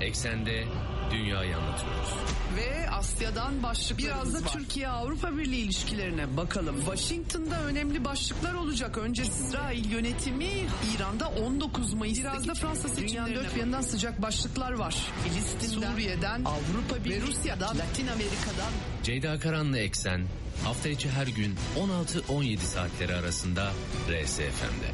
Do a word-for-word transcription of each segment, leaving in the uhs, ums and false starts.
Eksende Dünya'yı anlatıyoruz. Ve Asya'dan başlıklarımız Biraz da var. Türkiye-Avrupa Birliği ilişkilerine bakalım. Washington'da önemli başlıklar olacak. Önce İsrail yönetimi, İran'da on dokuz Mayıs'taki Biraz da Fransa dünyanın seçimlerine dört bir yanından sıcak başlıklar var. Filistin'den, Suriye'den, Avrupa Birliği ve Rusya'dan, Latin Amerika'dan. Ceyda Karan'la Eksen hafta içi her gün on altı on yedi saatleri arasında R S F M'de.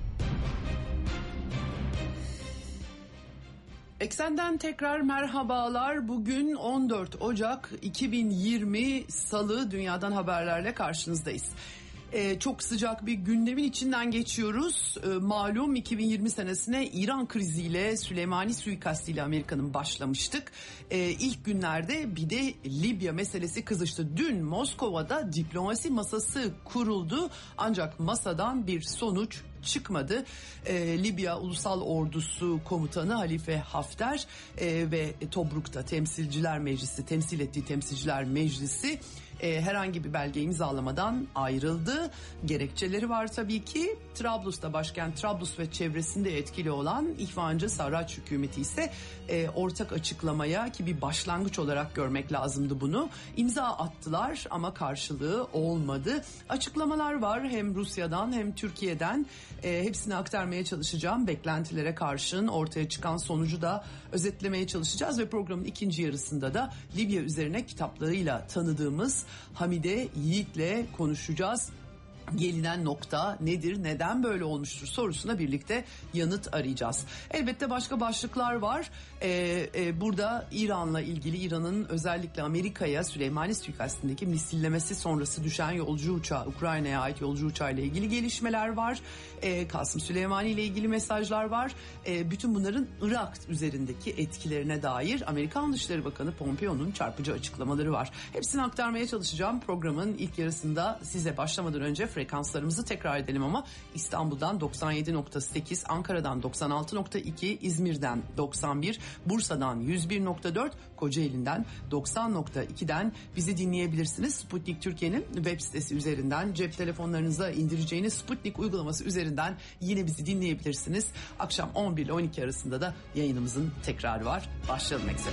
Eksenden tekrar merhabalar. Bugün on dört Ocak iki bin yirmi Salı, dünyadan haberlerle karşınızdayız. Ee, çok sıcak bir gündemin içinden geçiyoruz. Ee, malum iki bin yirmi senesine İran kriziyle, Süleymani suikastiyle Amerika'nın başlamıştık. Ee, ilk günlerde bir de Libya meselesi kızıştı. Dün Moskova'da diplomasi masası kuruldu. Ancak masadan bir sonuç çıkmadı. Ee, Libya Ulusal Ordusu Komutanı Halife Hafter e, ve Tobruk'ta Temsilciler Meclisi, temsil ettiği Temsilciler Meclisi e, herhangi bir belge imzalamadan ayrıldı. Gerekçeleri var tabii ki. Trablus'ta, başkent Trablus ve çevresinde etkili olan İhvancı Sarraç hükümeti ise e, ortak açıklamaya, ki bir başlangıç olarak görmek lazımdı bunu, imza attılar ama karşılığı olmadı. Açıklamalar var hem Rusya'dan hem Türkiye'den. E, hepsini aktarmaya çalışacağım. Beklentilere karşın ortaya çıkan sonucu da özetlemeye çalışacağız ve programın ikinci yarısında da Libya üzerine kitaplarıyla tanıdığımız Hamide Yiğit'le konuşacağız. Gelinen nokta nedir, neden böyle olmuştur sorusuna birlikte yanıt arayacağız. Elbette başka başlıklar var. Ee, e, burada İran'la ilgili, İran'ın özellikle Amerika'ya Süleymani suikastindeki misillemesi sonrası düşen yolcu uçağı, Ukrayna'ya ait yolcu uçağı ile ilgili gelişmeler var. Ee, Kasım Süleymani ile ilgili mesajlar var. Ee, bütün bunların Irak üzerindeki etkilerine dair Amerikan Dışişleri Bakanı Pompeo'nun çarpıcı açıklamaları var. Hepsini aktarmaya çalışacağım. Programın ilk yarısında size başlamadan önce frekanslarımızı tekrar edelim ama İstanbul'dan doksan yedi nokta sekiz, Ankara'dan doksan altı nokta iki, İzmir'den doksan bir, Bursa'dan yüz bir nokta dört, Kocaeli'nden doksan nokta iki'den bizi dinleyebilirsiniz. Sputnik Türkiye'nin web sitesi üzerinden, cep telefonlarınıza indireceğiniz Sputnik uygulaması üzerinden yine bizi dinleyebilirsiniz. Akşam on bir ile on iki arasında da yayınımızın tekrarı var. Başlayalım Eksen.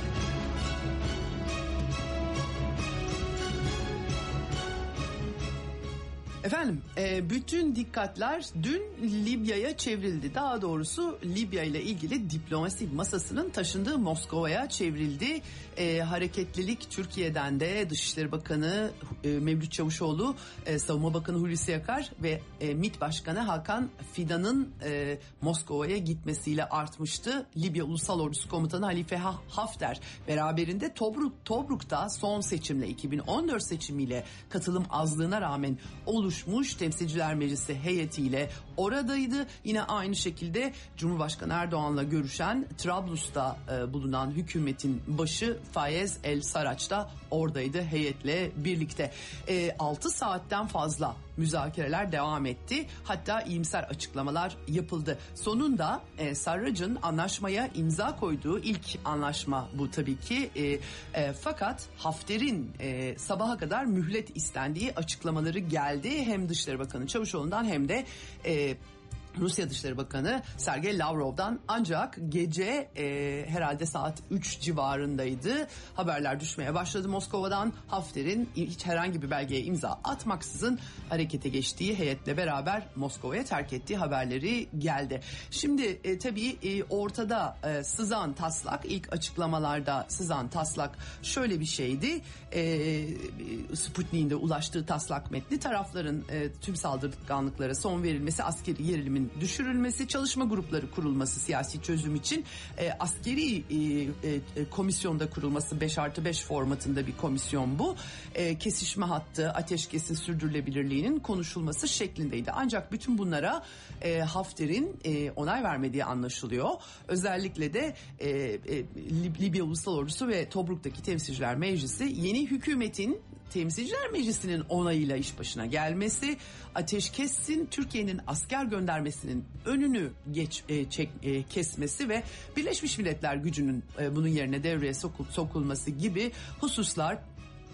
Efendim, e, bütün dikkatler dün Libya'ya çevrildi. Daha doğrusu Libya ile ilgili diplomasi masasının taşındığı Moskova'ya çevrildi. E, hareketlilik Türkiye'den de Dışişleri Bakanı e, Mevlüt Çavuşoğlu, e, Savunma Bakanı Hulusi Akar ve e, MİT Başkanı Hakan Fidan'ın e, Moskova'ya gitmesiyle artmıştı. Libya Ulusal Ordusu Komutanı Halife Hafter beraberinde Tobruk, Tobruk'ta son seçimle, iki bin on dört seçimiyle katılım azlığına rağmen oluş Temsilciler Meclisi heyetiyle oradaydı. Yine aynı şekilde Cumhurbaşkanı Erdoğan'la görüşen Trablus'ta e, bulunan hükümetin başı Fayez El Sarraç da oradaydı heyetle birlikte. E, altı saatten fazla müzakereler devam etti. Hatta iyimser açıklamalar yapıldı. Sonunda e, Sarraç'ın anlaşmaya imza koyduğu ilk anlaşma bu tabii ki. E, e, fakat Hafter'in e, sabaha kadar mühlet istendiği açıklamaları geldi. Hem Dışişleri Bakanı Çavuşoğlu'ndan hem de e, Rusya Dışişleri Bakanı Sergey Lavrov'dan. Ancak gece e, herhalde saat üç civarındaydı. Haberler düşmeye başladı Moskova'dan. Hafter'in hiç herhangi bir belgeye imza atmaksızın harekete geçtiği heyetle beraber Moskova'ya terk ettiği haberleri geldi. Şimdi e, tabii e, ortada e, sızan taslak, ilk açıklamalarda sızan taslak şöyle bir şeydi. E, Sputnik'in de ulaştığı taslak metni, tarafların e, tüm saldırganlıklara son verilmesi, askeri gerilimin düşürülmesi, çalışma grupları kurulması siyasi çözüm için, e, askeri e, e, komisyonda kurulması, beş artı beş formatında bir komisyon bu. E, kesişme hattı, ateşkesin sürdürülebilirliğinin konuşulması şeklindeydi. Ancak bütün bunlara e, Hafter'in e, onay vermediği anlaşılıyor. Özellikle de e, e, Libya Ulusal Ordusu ve Tobruk'taki Temsilciler Meclisi yeni hükümetin Temsilciler Meclisi'nin onayıyla iş başına gelmesi, ateşkesin Türkiye'nin asker göndermesinin önünü geç e, çek, e, kesmesi ve Birleşmiş Milletler gücünün e, bunun yerine devreye sokul, sokulması gibi hususlar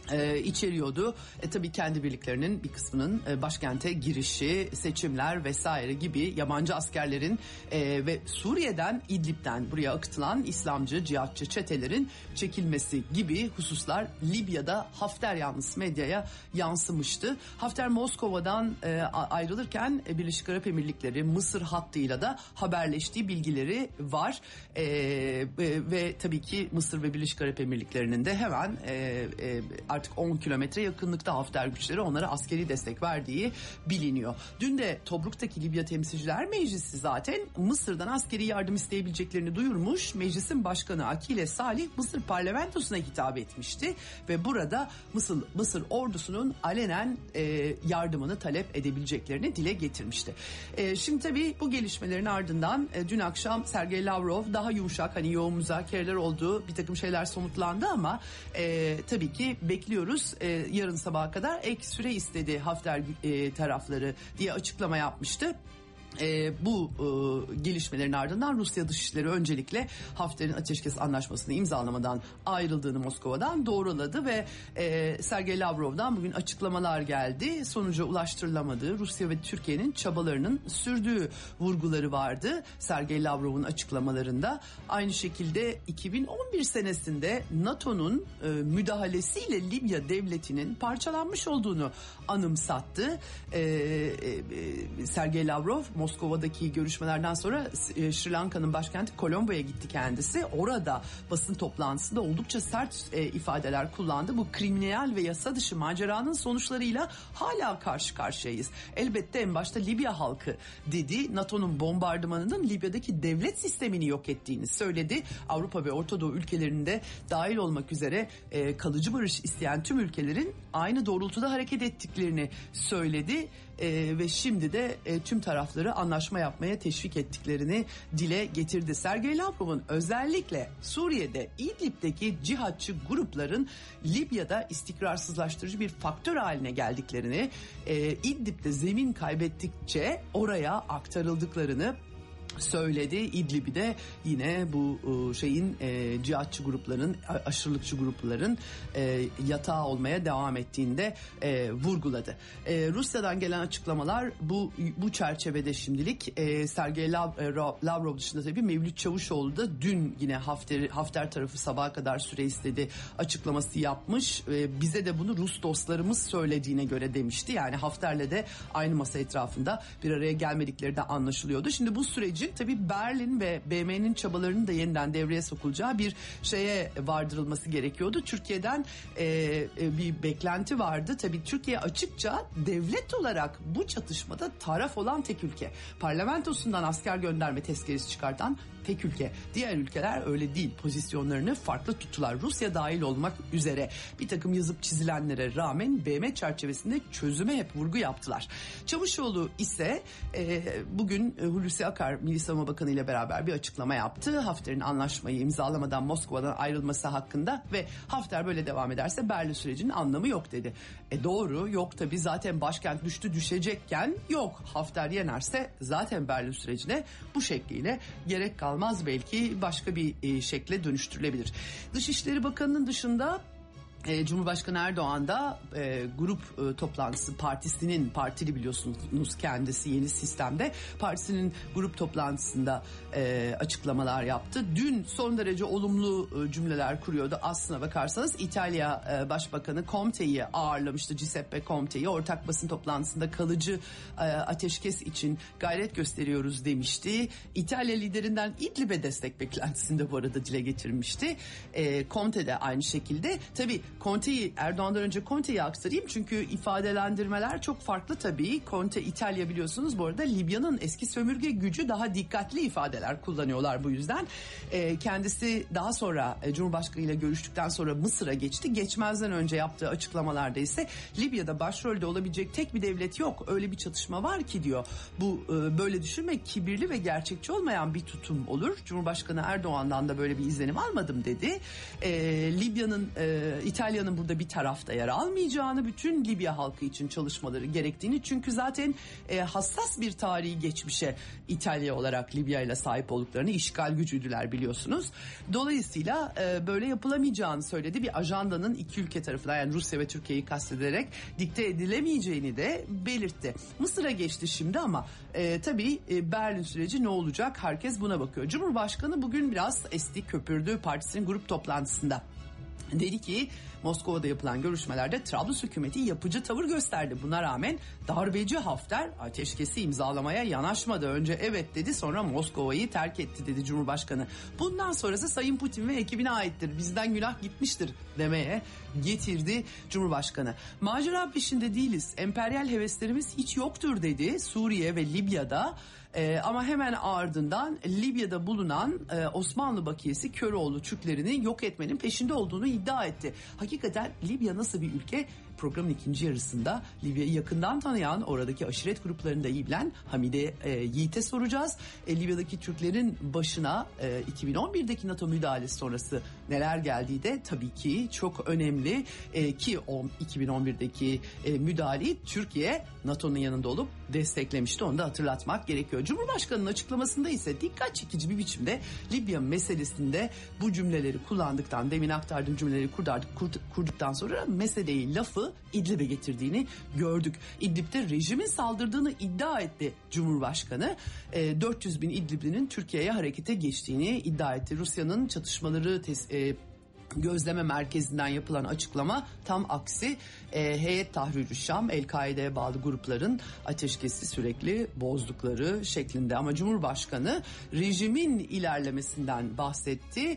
e, içeriyordu. E, tabii kendi birliklerinin bir kısmının e, başkente girişi, seçimler vesaire gibi yabancı askerlerin e, ve Suriye'den, İdlib'den buraya akıtılan İslamcı, cihatçı çetelerin çekilmesi gibi hususlar Libya'da Hafter yanlısı medyaya yansımıştı. Hafter Moskova'dan e, ayrılırken e, Birleşik Arap Emirlikleri, Mısır hattıyla da haberleştiği bilgileri var. E, e, ve tabii ki Mısır ve Birleşik Arap Emirlikleri'nin de hemen e, e, artık on kilometre yakınlıkta Hafter güçleri onlara askeri destek verdiği biliniyor. Dün de Tobruk'taki Libya Temsilciler Meclisi zaten Mısır'dan askeri yardım isteyebileceklerini duyurmuş. Meclisin başkanı Akile Salih Mısır parlamentosuna hitap etmişti ve burada Mısır, Mısır ordusunun alenen e, yardımını talep edebileceklerini dile getirmişti. E, şimdi tabii bu gelişmelerin ardından e, dün akşam Sergey Lavrov daha yumuşak, hani yoğun müzakereler olduğu bir takım şeyler somutlandı ama e, tabii ki bekliyoruz. E, yarın sabaha kadar ek süre istedi Hafter e, tarafları diye açıklama yapmıştı. E, bu e, gelişmelerin ardından Rusya Dışişleri öncelikle Hafter'in ateşkes anlaşmasını imzalamadan ayrıldığını Moskova'dan doğruladı ve e, Sergey Lavrov'dan bugün açıklamalar geldi. Sonuca ulaştırılamadığı, Rusya ve Türkiye'nin çabalarının sürdüğü vurguları vardı Sergey Lavrov'un açıklamalarında. Aynı şekilde iki bin on bir senesinde NATO'nun e, müdahalesiyle Libya devletinin parçalanmış olduğunu anımsattı. E, e, Sergey Lavrov Moskova'daki görüşmelerden sonra e, Sri Lanka'nın başkenti Colombo'ya gitti kendisi. Orada basın toplantısında oldukça sert e, ifadeler kullandı. Bu kriminal ve yasa dışı maceranın sonuçlarıyla hala karşı karşıyayız. Elbette en başta Libya halkı dedi. NATO'nun bombardımanının Libya'daki devlet sistemini yok ettiğini söyledi. Avrupa ve Orta Doğu ülkelerinde dahil olmak üzere e, kalıcı barış isteyen tüm ülkelerin aynı doğrultuda hareket ettiklerini söyledi. Ee, ve şimdi de e, tüm tarafları anlaşma yapmaya teşvik ettiklerini dile getirdi. Sergey Lavrov'un özellikle Suriye'de İdlib'deki cihatçı grupların Libya'da istikrarsızlaştırıcı bir faktör haline geldiklerini, e, İdlib'de zemin kaybettikçe oraya aktarıldıklarını söyledi. İdlib'i de yine bu şeyin e, cihatçı grupların, aşırılıkçı grupların e, yatağı olmaya devam ettiğinde e, vurguladı. E, Rusya'dan gelen açıklamalar bu bu çerçevede şimdilik. E, Sergey Lavrov, Lavrov dışında tabii Mevlüt Çavuşoğlu da dün yine Hafter, Hafter tarafı sabaha kadar süre istedi açıklaması yapmış. E, bize de bunu Rus dostlarımız söylediğine göre demişti. Yani Hafter'le de aynı masa etrafında bir araya gelmedikleri de anlaşılıyordu. Şimdi bu süreci tabii Berlin ve B M'nin çabalarının da yeniden devreye sokulacağı bir şeye vardırılması gerekiyordu. Türkiye'den e, e, bir beklenti vardı. Tabii Türkiye açıkça devlet olarak bu çatışmada taraf olan tek ülke. Parlamentosundan asker gönderme tezkeresi çıkartan tek ülke. Diğer ülkeler öyle değil. Pozisyonlarını farklı tuttular. Rusya dahil olmak üzere bir takım yazıp çizilenlere rağmen B M çerçevesinde çözüme hep vurgu yaptılar. Çavuşoğlu ise e, bugün Hulusi Akar Milli Savunma Bakanı ile beraber bir açıklama yaptı. Hafter'in anlaşmayı imzalamadan Moskova'dan ayrılması hakkında ve Hafter böyle devam ederse Berlin sürecinin anlamı yok dedi. E doğru, yok tabii, zaten başkent düştü düşecekken yok. Hafter yenerse zaten Berlin sürecine bu şekliyle gerek kalmaz, belki başka bir e, şekle dönüştürülebilir. Dışişleri Bakanı'nın dışında E, Cumhurbaşkanı Erdoğan da e, grup e, toplantısı partisinin, partili biliyorsunuz kendisi yeni sistemde, partisinin grup toplantısında e, açıklamalar yaptı. Dün son derece olumlu e, cümleler kuruyordu. Aslına bakarsanız İtalya e, Başbakanı Conte'yi ağırlamıştı. Giuseppe Conte'yi ortak basın toplantısında kalıcı e, ateşkes için gayret gösteriyoruz demişti. İtalya liderinden İdlib'e destek beklentisinde bu arada dile getirmişti. E, Conte de aynı şekilde. Tabii Conte'yi, Erdoğan'dan önce Conte'yi aktarayım çünkü ifadelendirmeler çok farklı tabii. Conte İtalya biliyorsunuz, bu arada Libya'nın eski sömürge gücü, daha dikkatli ifadeler kullanıyorlar bu yüzden. E, kendisi daha sonra e, Cumhurbaşkanı ile görüştükten sonra Mısır'a geçti. Geçmezden önce yaptığı açıklamalarda ise Libya'da başrolde olabilecek tek bir devlet yok. Öyle bir çatışma var ki diyor. Bu e, böyle düşünmek kibirli ve gerçekçi olmayan bir tutum olur. Cumhurbaşkanı Erdoğan'dan da böyle bir izlenim almadım dedi. E, Libya'nın e, İtalya İtalya'nın burada bir tarafta yer almayacağını, bütün Libya halkı için çalışmaları gerektiğini, çünkü zaten e, hassas bir tarihi geçmişe İtalya olarak Libya ile sahip olduklarını, işgal gücüydüler biliyorsunuz. Dolayısıyla e, böyle yapılamayacağını söyledi. Bir ajandanın iki ülke tarafından, yani Rusya ve Türkiye'yi kastederek dikte edilemeyeceğini de belirtti. Mısır'a geçti şimdi ama e, tabii e, Berlin süreci ne olacak? Herkes buna bakıyor. Cumhurbaşkanı bugün biraz esti, köpürdü partisinin grup toplantısında. Dedi ki Moskova'da yapılan görüşmelerde Trablus hükümeti yapıcı tavır gösterdi. Buna rağmen darbeci Hafter ateşkesi imzalamaya yanaşmadı. Önce evet dedi, sonra Moskova'yı terk etti dedi Cumhurbaşkanı. Bundan sonrası Sayın Putin ve ekibine aittir. Bizden günah gitmiştir demeye getirdi Cumhurbaşkanı. Macera peşinde değiliz. Emperyal heveslerimiz hiç yoktur dedi Suriye ve Libya'da. Ee, ama hemen ardından Libya'da bulunan e, Osmanlı bakiyesi Köroğlu Türklerini yok etmenin peşinde olduğunu iddia etti. Hakikaten Libya nasıl bir ülke? Programın ikinci yarısında Libya'yı yakından tanıyan, oradaki aşiret gruplarında iyi bilen Hamide e, Yiğit'e soracağız. E, Libya'daki Türklerin başına e, iki bin on birdeki NATO müdahalesi sonrası neler geldiği de tabii ki çok önemli. E, ki o iki bin on birdeki e, müdahaleyi Türkiye NATO'nun yanında olup desteklemişti. Onu da hatırlatmak gerekiyor. Cumhurbaşkanı'nın açıklamasında ise dikkat çekici bir biçimde Libya meselesinde bu cümleleri kullandıktan, demin aktardığım cümleleri kurduktan sonra meseleyi, lafı İdlib'e getirdiğini gördük. İdlib'de rejimin saldırdığını iddia etti Cumhurbaşkanı. E, dört yüz bin İdliblinin Türkiye'ye harekete geçtiğini iddia etti. Rusya'nın çatışmaları tes- e, gözleme merkezinden yapılan açıklama tam aksi. E, Heyet Tahrir-i Şam, El-Kaide'ye bağlı grupların ateşkesi sürekli bozdukları şeklinde. Ama Cumhurbaşkanı rejimin ilerlemesinden bahsetti.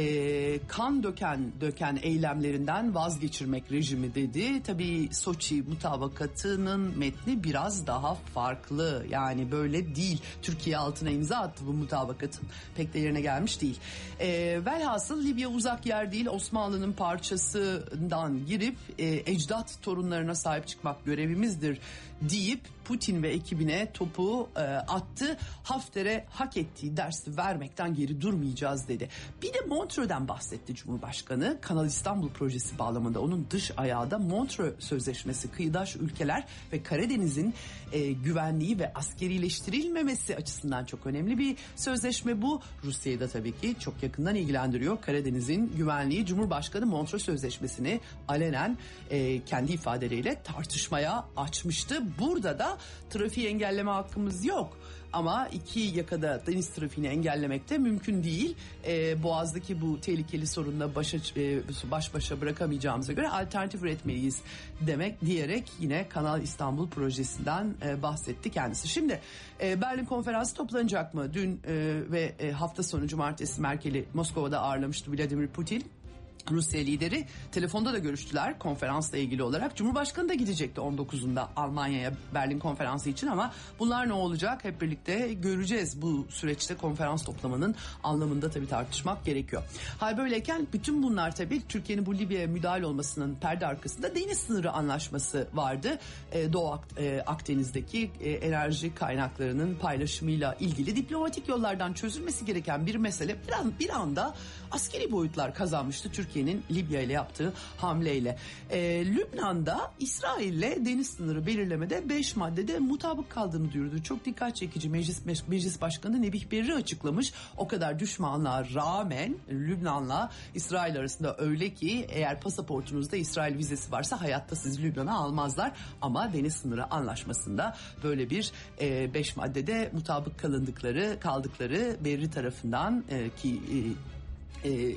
E, kan döken döken eylemlerinden vazgeçirmek rejimi dedi. Tabii Soçi mutabakatının metni biraz daha farklı. Yani böyle değil. Türkiye altına imza attı bu mutabakatın. Pek de yerine gelmiş değil. E, velhasıl Libya uzak yer değil. Osmanlı'nın parçasından girip e, ecdat torunlarına sahip çıkmak görevimizdir deyip Putin ve ekibine topu e, attı. Hafter'e hak ettiği dersi vermekten geri durmayacağız dedi. Bir de Montreux'den bahsetti Cumhurbaşkanı. Kanal İstanbul projesi bağlamında onun dış ayağı da Montreux Sözleşmesi, kıyıdaş ülkeler ve Karadeniz'in e, güvenliği ve askerileştirilmemesi açısından çok önemli bir sözleşme bu. Rusya'yı da tabii ki çok yakından ilgilendiriyor. Karadeniz'in güvenliği. Cumhurbaşkanı Montreux Sözleşmesi'ni alenen e, kendi ifadeleriyle tartışmaya açmıştı. Burada da trafiği engelleme hakkımız yok. Ama iki yakada deniz trafiğini engellemek de mümkün değil. Ee, Boğaz'daki bu tehlikeli sorunla başa, e, baş başa bırakamayacağımıza göre alternatif üretmeliyiz demek diyerek yine Kanal İstanbul projesinden e, bahsetti kendisi. Şimdi e, Berlin konferansı toplanacak mı? Dün e, ve e, hafta sonu cumartesi Merkel'i Moskova'da ağırlamıştı Vladimir Putin. Rusya lideri telefonda da görüştüler konferansla ilgili olarak. Cumhurbaşkanı da gidecekti on dokuzunda Almanya'ya Berlin konferansı için ama bunlar ne olacak hep birlikte göreceğiz. Bu süreçte konferans toplamanın anlamında tabii tartışmak gerekiyor. Hal böyleyken bütün bunlar tabii Türkiye'nin bu Libya'ya müdahale olmasının perde arkasında deniz sınırı anlaşması vardı. Ee, Doğu Ak- e, Akdeniz'deki e, enerji kaynaklarının paylaşımıyla ilgili diplomatik yollardan çözülmesi gereken bir mesele bir, an, bir anda askeri boyutlar kazanmıştı Türkiye'nin Libya ile yaptığı hamleyle. Ee, Lübnan'da İsrail'le deniz sınırı belirlemede beş maddede mutabık kaldığını duyurdu. Çok dikkat çekici. Meclis, Meclis Başkanı Nebih Berri açıklamış. O kadar düşmanlığa rağmen Lübnan'la İsrail arasında öyle ki eğer pasaportunuzda İsrail vizesi varsa hayatta sizi Lübnan'a almazlar. Ama deniz sınırı anlaşmasında böyle bir e, beş maddede mutabık kalındıkları kaldıkları Berri tarafından e, ki e, Ee, e, e,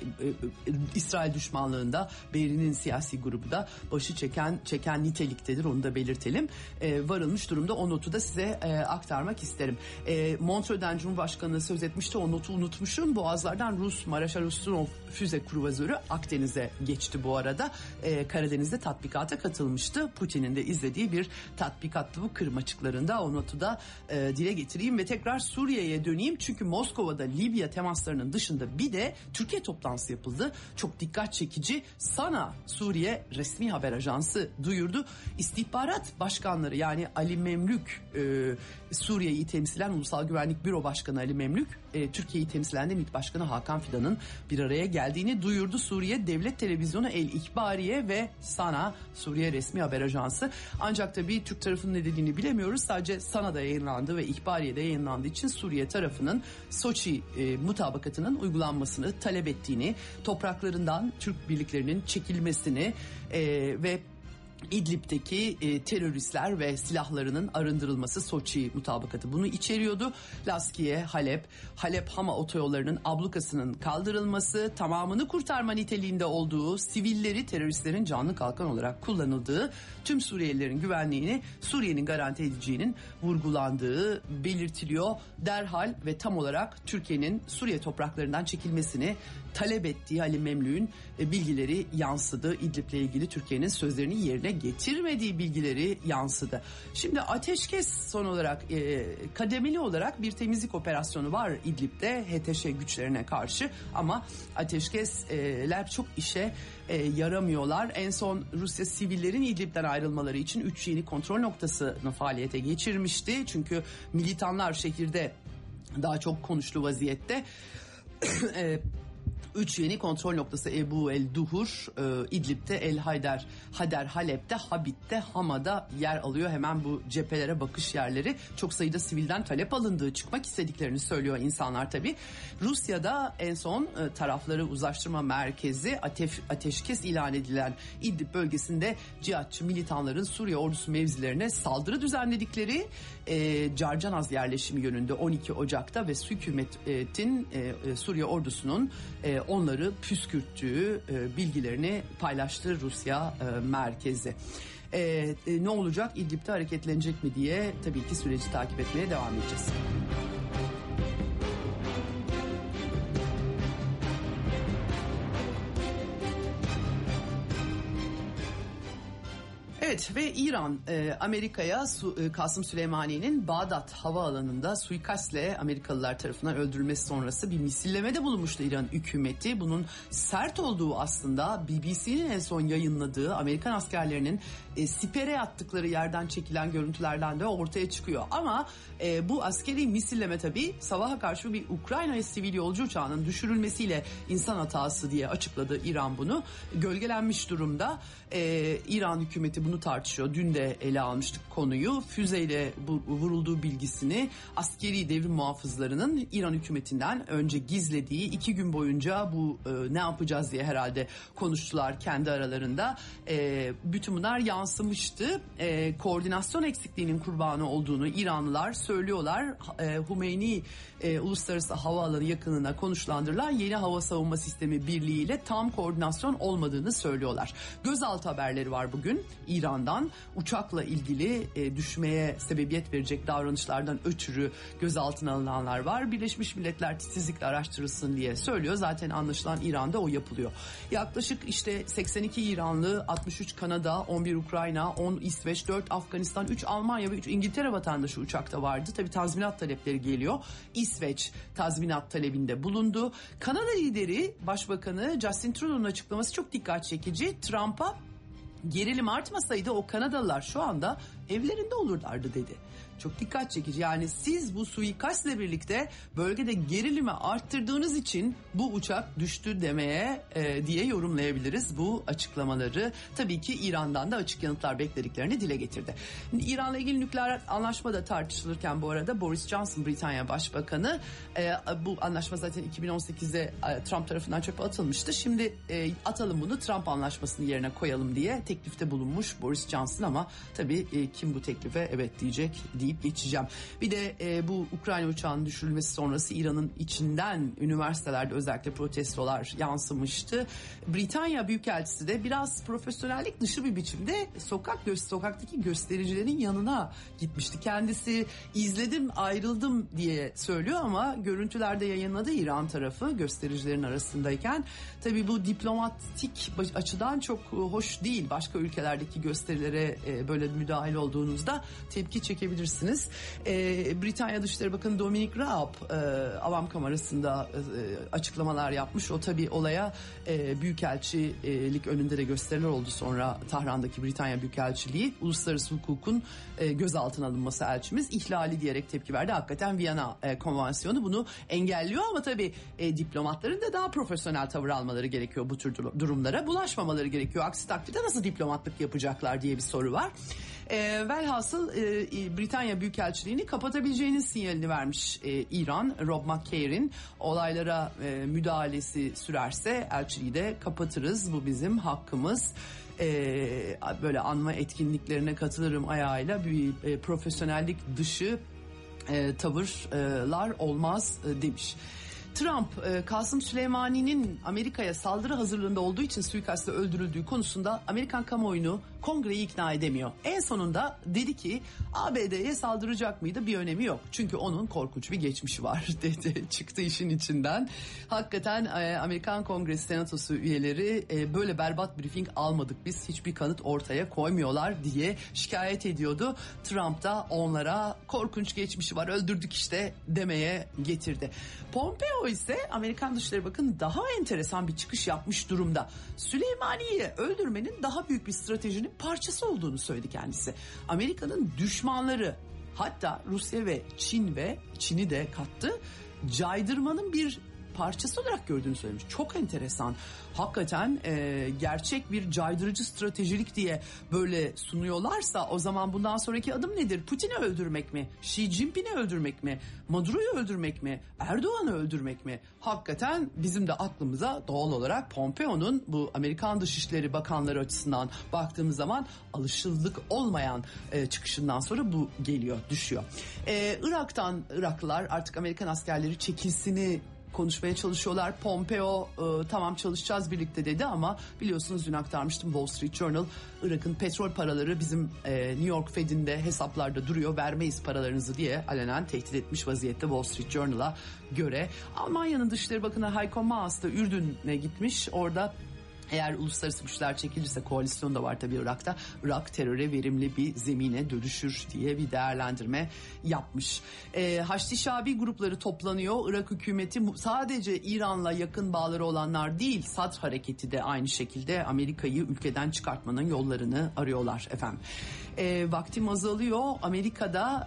İsrail düşmanlığında Berri'nin siyasi grubu da başı çeken çeken niteliktedir, onu da belirtelim. Ee, varılmış durumda, o notu da size e, aktarmak isterim. E, Montreux'den Cumhurbaşkanı söz etmişti, o notu unutmuşum. Boğazlardan Rus Maraşal Ustunov füze kruvazörü Akdeniz'e geçti bu arada. E, Karadeniz'de tatbikata katılmıştı. Putin'in de izlediği bir tatbikattı bu, Kırım açıklarında. O notu da e, dile getireyim ve tekrar Suriye'ye döneyim. Çünkü Moskova'da Libya temaslarının dışında bir de Türkiye Türkiye toplantısı yapıldı. Çok dikkat çekici. Sana Suriye resmi haber ajansı duyurdu. İstihbarat başkanları yani Ali Memlük, e, Suriye'yi temsilen Ulusal Güvenlik Büro Başkanı Ali Memlük, e, Türkiye'yi temsilen de MİT Başkanı Hakan Fidan'ın bir araya geldiğini duyurdu. Suriye Devlet Televizyonu El İhbariye ve Sana Suriye resmi haber ajansı. Ancak tabii Türk tarafının ne dediğini bilemiyoruz. Sadece Sana'da yayınlandı ve İhbariye'de yayınlandığı için Suriye tarafının Soçi e, mutabakatının uygulanmasını talep ettiğini, topraklarından Türk birliklerinin çekilmesini e, ve İdlib'deki e, teröristler ve silahlarının arındırılması Soçi mutabakatı bunu içeriyordu. Laskiye, Halep, Halep-Hama otoyollarının ablukasının kaldırılması, tamamını kurtarma niteliğinde olduğu, sivilleri teröristlerin canlı kalkan olarak kullanıldığı, tüm Suriyelilerin güvenliğini Suriye'nin garanti edeceğinin vurgulandığı belirtiliyor. Derhal ve tam olarak Türkiye'nin Suriye topraklarından çekilmesini talep ettiği Ali Memlük'ün e, bilgileri yansıdı. İdlib'le ilgili Türkiye'nin sözlerini yerine getirmediği bilgileri yansıdı. Şimdi ateşkes son olarak e, kademeli olarak bir temizlik operasyonu var İdlib'de H T Ş güçlerine karşı ama ateşkesler çok işe e, yaramıyorlar. En son Rusya sivillerin İdlib'den ayrılmaları için üç yeni kontrol noktasını faaliyete geçirmişti. Çünkü militanlar şehirde daha çok konuşlu vaziyette. e, Üç yeni kontrol noktası Ebu El Duhur, e, İdlib'de, El Haydar, Hader, Halep'te, Habit'te, Hama'da yer alıyor. Hemen bu cephelere bakış yerleri. Çok sayıda sivilden talep alındığı, çıkmak istediklerini söylüyor insanlar tabii. Rusya'da en son e, tarafları uzlaştırma merkezi ateş, ateşkes ilan edilen İdlib bölgesinde cihatçı militanların Suriye ordusu mevzilerine saldırı düzenledikleri e, Carcanaz yerleşimi yönünde on iki Ocak'ta ve hükümetin e, Suriye ordusunun e, onları püskürttüğü e, bilgilerini paylaştı Rusya e, merkezi. E, e, ne olacak? İdlib'de hareketlenecek mi diye tabii ki süreci takip etmeye devam edeceğiz. Evet ve İran e, Amerika'ya su, e, Kasım Süleymani'nin Bağdat havaalanında suikastle Amerikalılar tarafından öldürülmesi sonrası bir misillemede bulunmuştu İran hükümeti. Bunun sert olduğu aslında B B C'nin en son yayınladığı Amerikan askerlerinin e, sipere attıkları yerden çekilen görüntülerden de ortaya çıkıyor. Ama e, bu askeri misilleme tabii sabaha karşı bir Ukrayna sivil yolcu uçağının düşürülmesiyle insan hatası diye açıkladı İran bunu. Gölgelenmiş durumda. E, İran hükümeti bunu tartışıyor. Dün de ele almıştık konuyu. Füzeyle bu, vurulduğu bilgisini askeri devrim muhafızlarının İran hükümetinden önce gizlediği, iki gün boyunca bu e, ne yapacağız diye herhalde konuştular kendi aralarında. E, bütün bunlar yansımıştı. E, koordinasyon eksikliğinin kurbanı olduğunu İranlılar söylüyorlar. E, Humeyni e, Uluslararası Havaalanı yakınına konuşlandırılan yeni hava savunma sistemi birliğiyle tam koordinasyon olmadığını söylüyorlar. Gözaltı haberleri var bugün İran'dan. Uçakla ilgili e, düşmeye sebebiyet verecek davranışlardan ötürü gözaltına alınanlar var. Birleşmiş Milletler titizlikle araştırılsın diye söylüyor. Zaten anlaşılan İran'da o yapılıyor. Yaklaşık işte seksen iki İranlı, altmış üç Kanada, on bir Ukrayna, on İsveç, dört Afganistan, üç Almanya ve üç İngiltere vatandaşı uçakta vardı. Tabii tazminat talepleri geliyor. İsveç tazminat talebinde bulundu. Kanada lideri Başbakanı Justin Trudeau'nun açıklaması çok dikkat çekici. Trump'a gerilim artmasaydı o Kanadalılar şu anda evlerinde olurlardı dedi. Çok dikkat çekici. Yani siz bu suikastle birlikte bölgede gerilimi arttırdığınız için bu uçak düştü demeye e, diye yorumlayabiliriz bu açıklamaları. Tabii ki İran'dan da açık yanıtlar beklediklerini dile getirdi. İran'la ilgili nükleer anlaşma da tartışılırken bu arada Boris Johnson Britanya Başbakanı e, bu anlaşma zaten iki bin on sekizde e, Trump tarafından çöpe atılmıştı. Şimdi e, atalım bunu Trump anlaşmasının yerine koyalım diye teklifte bulunmuş Boris Johnson ama tabii e, kim bu teklife evet diyecek diye geçeceğim. Bir de e, bu Ukrayna uçağının düşürülmesi sonrası İran'ın içinden üniversitelerde özellikle protestolar yansımıştı. Britanya Büyükelçisi de biraz profesyonellik dışı bir biçimde sokak gö- sokaktaki göstericilerin yanına gitmişti. Kendisi izledim ayrıldım diye söylüyor ama görüntülerde yayınladı İran tarafı göstericilerin arasındayken. Tabii bu diplomatik açıdan çok hoş değil. Başka ülkelerdeki gösterilere e, böyle müdahale olmak olduğunuzda tepki çekebilirsiniz. E, Britanya Dışişleri Bakanı Dominic Raab e, Avam Kamerası'nda e, açıklamalar yapmış. O tabii olaya e, büyükelçilik önünde de gösteriler oldu sonra Tahran'daki Britanya Büyükelçiliği. Uluslararası hukukun e, gözaltına alınması elçimiz ihlali diyerek tepki verdi. Hakikaten Viyana e, Konvansiyonu bunu engelliyor ama tabii e, diplomatların da daha profesyonel tavır almaları gerekiyor bu tür durumlara. Bulaşmamaları gerekiyor. Aksi takdirde nasıl diplomatlık yapacaklar diye bir soru var. E, velhasıl e, Britanya Büyükelçiliğini kapatabileceğinin sinyalini vermiş e, İran. Rob McCair'in olaylara e, müdahalesi sürerse elçiliği de kapatırız. Bu bizim hakkımız. Ee, böyle anma etkinliklerine katılırım ayağıyla bir e, profesyonellik dışı e, tavırlar olmaz e, demiş. Trump, e, Kasım Süleymani'nin Amerika'ya saldırı hazırlığında olduğu için suikastle öldürüldüğü konusunda Amerikan kamuoyunu, Kongre'yi ikna edemiyor. En sonunda dedi ki A B D'ye saldıracak mıydı bir önemi yok. Çünkü onun korkunç bir geçmişi var dedi. Çıktı işin içinden. Hakikaten e, Amerikan Kongresi Senatosu üyeleri e, böyle berbat briefing almadık biz, hiçbir kanıt ortaya koymuyorlar diye şikayet ediyordu. Trump da onlara korkunç geçmişi var, öldürdük işte demeye getirdi. Pompeo ise Amerikan Dışişleri Bakanı daha enteresan bir çıkış yapmış durumda. Süleymani'yi öldürmenin daha büyük bir stratejinin parçası olduğunu söyledi kendisi. Amerika'nın düşmanları, hatta Rusya ve Çin ve Çin'i de kattı, caydırmanın bir parçası olarak gördüğünü söylemiş. Çok enteresan. Hakikaten e, gerçek bir caydırıcı stratejilik diye böyle sunuyorlarsa o zaman bundan sonraki adım nedir? Putin'i öldürmek mi? Xi Jinping'i öldürmek mi? Maduro'yu öldürmek mi? Erdoğan'ı öldürmek mi? Hakikaten bizim de aklımıza doğal olarak Pompeo'nun bu Amerikan Dışişleri Bakanları açısından baktığımız zaman alışıldık olmayan e, çıkışından sonra bu geliyor, düşüyor. E, Irak'tan Iraklılar artık Amerikan askerleri çekilsini konuşmaya çalışıyorlar. Pompeo e, tamam çalışacağız birlikte dedi ama biliyorsunuz dün aktarmıştım, Wall Street Journal, Irak'ın petrol paraları bizim e, New York Fed'in de hesaplarda duruyor, vermeyiz paralarınızı diye alenen tehdit etmiş vaziyette Wall Street Journal'a göre. Almanya'nın Dışişleri Bakanı Heiko Maas da Ürdün'e gitmiş. Orada eğer uluslararası güçler çekilirse, koalisyon da var tabii Irak'ta, Irak teröre verimli bir zemine dönüşür diye bir değerlendirme yapmış. E, Haçlı Şabi grupları toplanıyor. Irak hükümeti sadece İran'la yakın bağları olanlar değil, Sadr hareketi de aynı şekilde Amerika'yı ülkeden çıkartmanın yollarını arıyorlar efendim. E, vaktim azalıyor. Amerika'da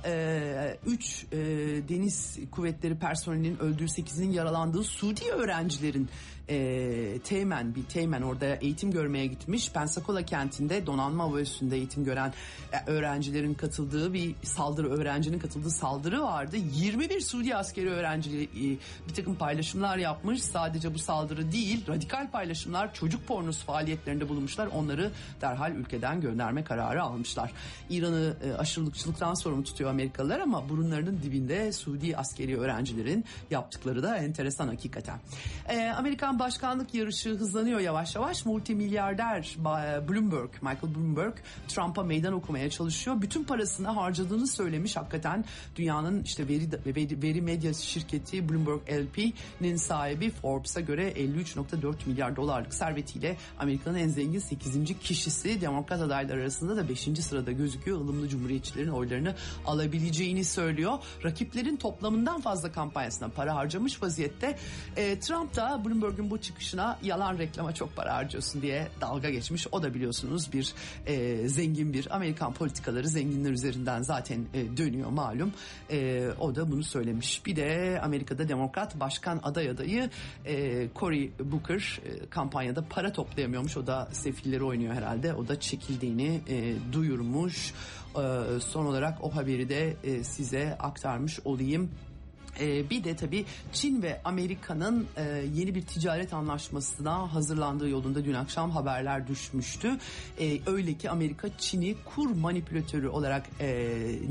üç e, e, deniz kuvvetleri personelinin öldüğü, sekizinin yaralandığı Suudi öğrencilerin E, Teğmen, bir Teğmen orada eğitim görmeye gitmiş. Pensacola kentinde donanma hava üssünde eğitim gören e, öğrencilerin katıldığı bir saldırı, öğrencinin katıldığı saldırı vardı. yirmi bir Suudi askeri öğrenci e, bir takım paylaşımlar yapmış. Sadece bu saldırı değil, radikal paylaşımlar, çocuk pornosu faaliyetlerinde bulunmuşlar. Onları derhal ülkeden gönderme kararı almışlar. İran'ı e, aşırılıkçılıktan sorumlu tutuyor Amerikalılar ama burunlarının dibinde Suudi askeri öğrencilerin yaptıkları da enteresan hakikaten. E, Amerikan başkanlık yarışı hızlanıyor yavaş yavaş. Multimilyarder Bloomberg, Michael Bloomberg Trump'a meydan okumaya çalışıyor. Bütün parasını harcadığını söylemiş. Hakikaten dünyanın işte veri, veri, veri medya şirketi Bloomberg L P'nin sahibi Forbes'a göre elli üç virgül dört milyar dolarlık servetiyle Amerika'nın en zengin sekizinci kişisi. Demokrat adaylar arasında da beşinci sırada gözüküyor. Ilımlı cumhuriyetçilerin oylarını alabileceğini söylüyor. Rakiplerin toplamından fazla kampanyasına para harcamış vaziyette. E, Trump da Bloomberg'un bu çıkışına yalan reklama çok para harcıyorsun diye dalga geçmiş. O da biliyorsunuz bir e, zengin bir, Amerikan politikaları zenginler üzerinden zaten e, dönüyor malum. E, o da bunu söylemiş. Bir de Amerika'da Demokrat Başkan aday adayı e, Cory Booker e, kampanyada para toplayamıyormuş. O da sefilleri oynuyor herhalde. O da çekildiğini e, duyurmuş. E, son olarak o haberi de e, size aktarmış olayım. Ee, bir de tabii Çin ve Amerika'nın e, yeni bir ticaret anlaşmasına hazırlandığı yolunda dün akşam haberler düşmüştü. E, öyle ki Amerika Çin'i kur manipülatörü olarak e,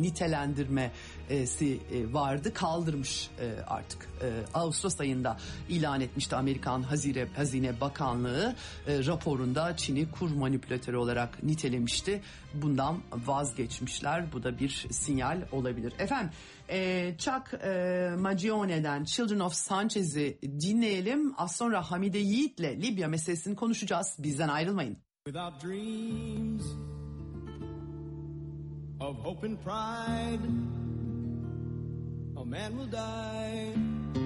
nitelendirmesi e, vardı, kaldırmış e, artık. E, Ağustos ayında ilan etmişti Amerikan Hazine, Hazine Bakanlığı e, raporunda Çin'i kur manipülatörü olarak nitelemişti. Bundan vazgeçmişler. Bu da bir sinyal olabilir. Efendim, e, Chuck e, Magione'den Children of Sanchez'i dinleyelim. Az sonra Hamide Yiğit'le Libya meselesini konuşacağız. Bizden ayrılmayın. Without dreams of of hope and pride, a man will die,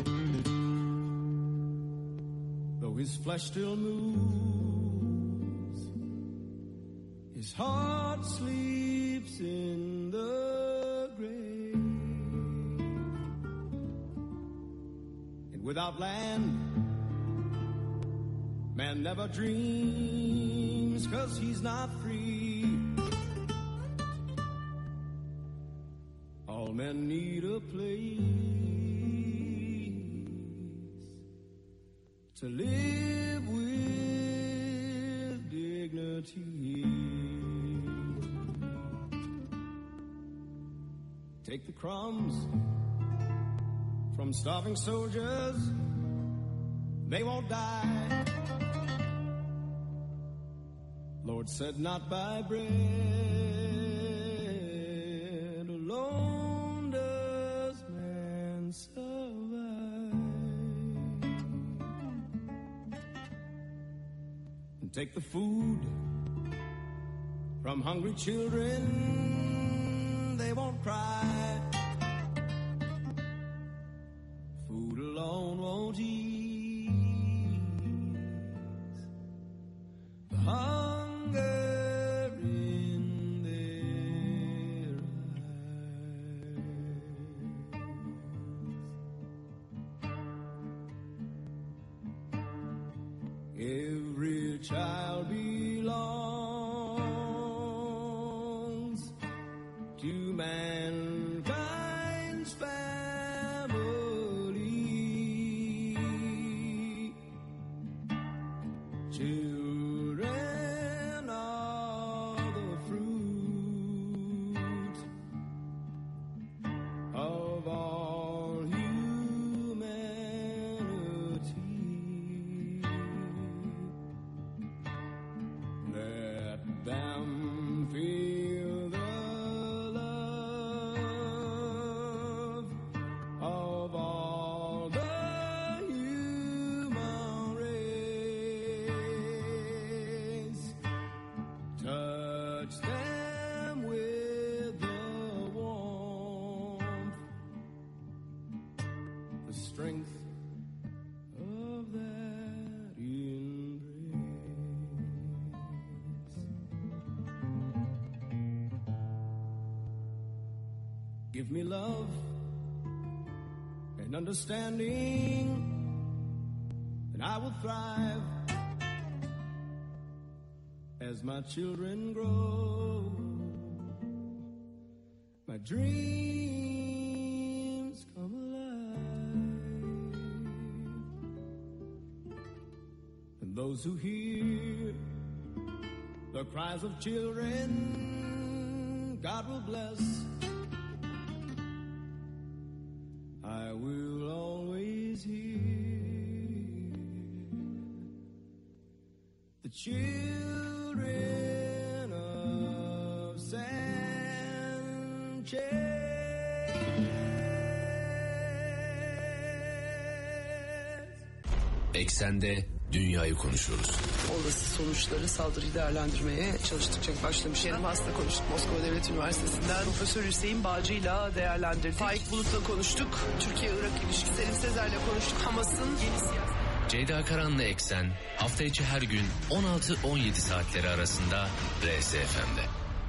though his flesh still moves, his heart sleeps in the grave. And without land, man never dreams, 'cause he's not free. All men need a place to live with dignity. Take the crumbs from starving soldiers, they won't die. Lord said not by bread alone does man survive. And take the food from hungry children, they won't cry. Food alone won't ease the hunger in their eyes. Every child belongs to mankind's family. Children are the fruit of all humanity. Let them feel the love of all the human race. Touch them with the warmth, the strength of that embrace. Give me love and understanding, and I will thrive as my children grow. My dreams come alive, and those who hear the cries of children, God will bless. I will always hear the children of Sanchez. Eksende dünyayı konuşuyoruz. Olası sonuçları saldırıyı değerlendirmeye çalıştıkça başlamış. Yarım hasta konuştuk Moskova Devlet Üniversitesi'nden. Profesör Hüseyin Bağcı'yla değerlendirdik. Faik Bulut'la konuştuk. Türkiye-Irak ilişkisi. Elif Sezer'le konuştuk. Hamas'ın yeni siyaset. Ceyda Karan'la Eksen hafta içi her gün on altı on yedi saatleri arasında R S F M'de.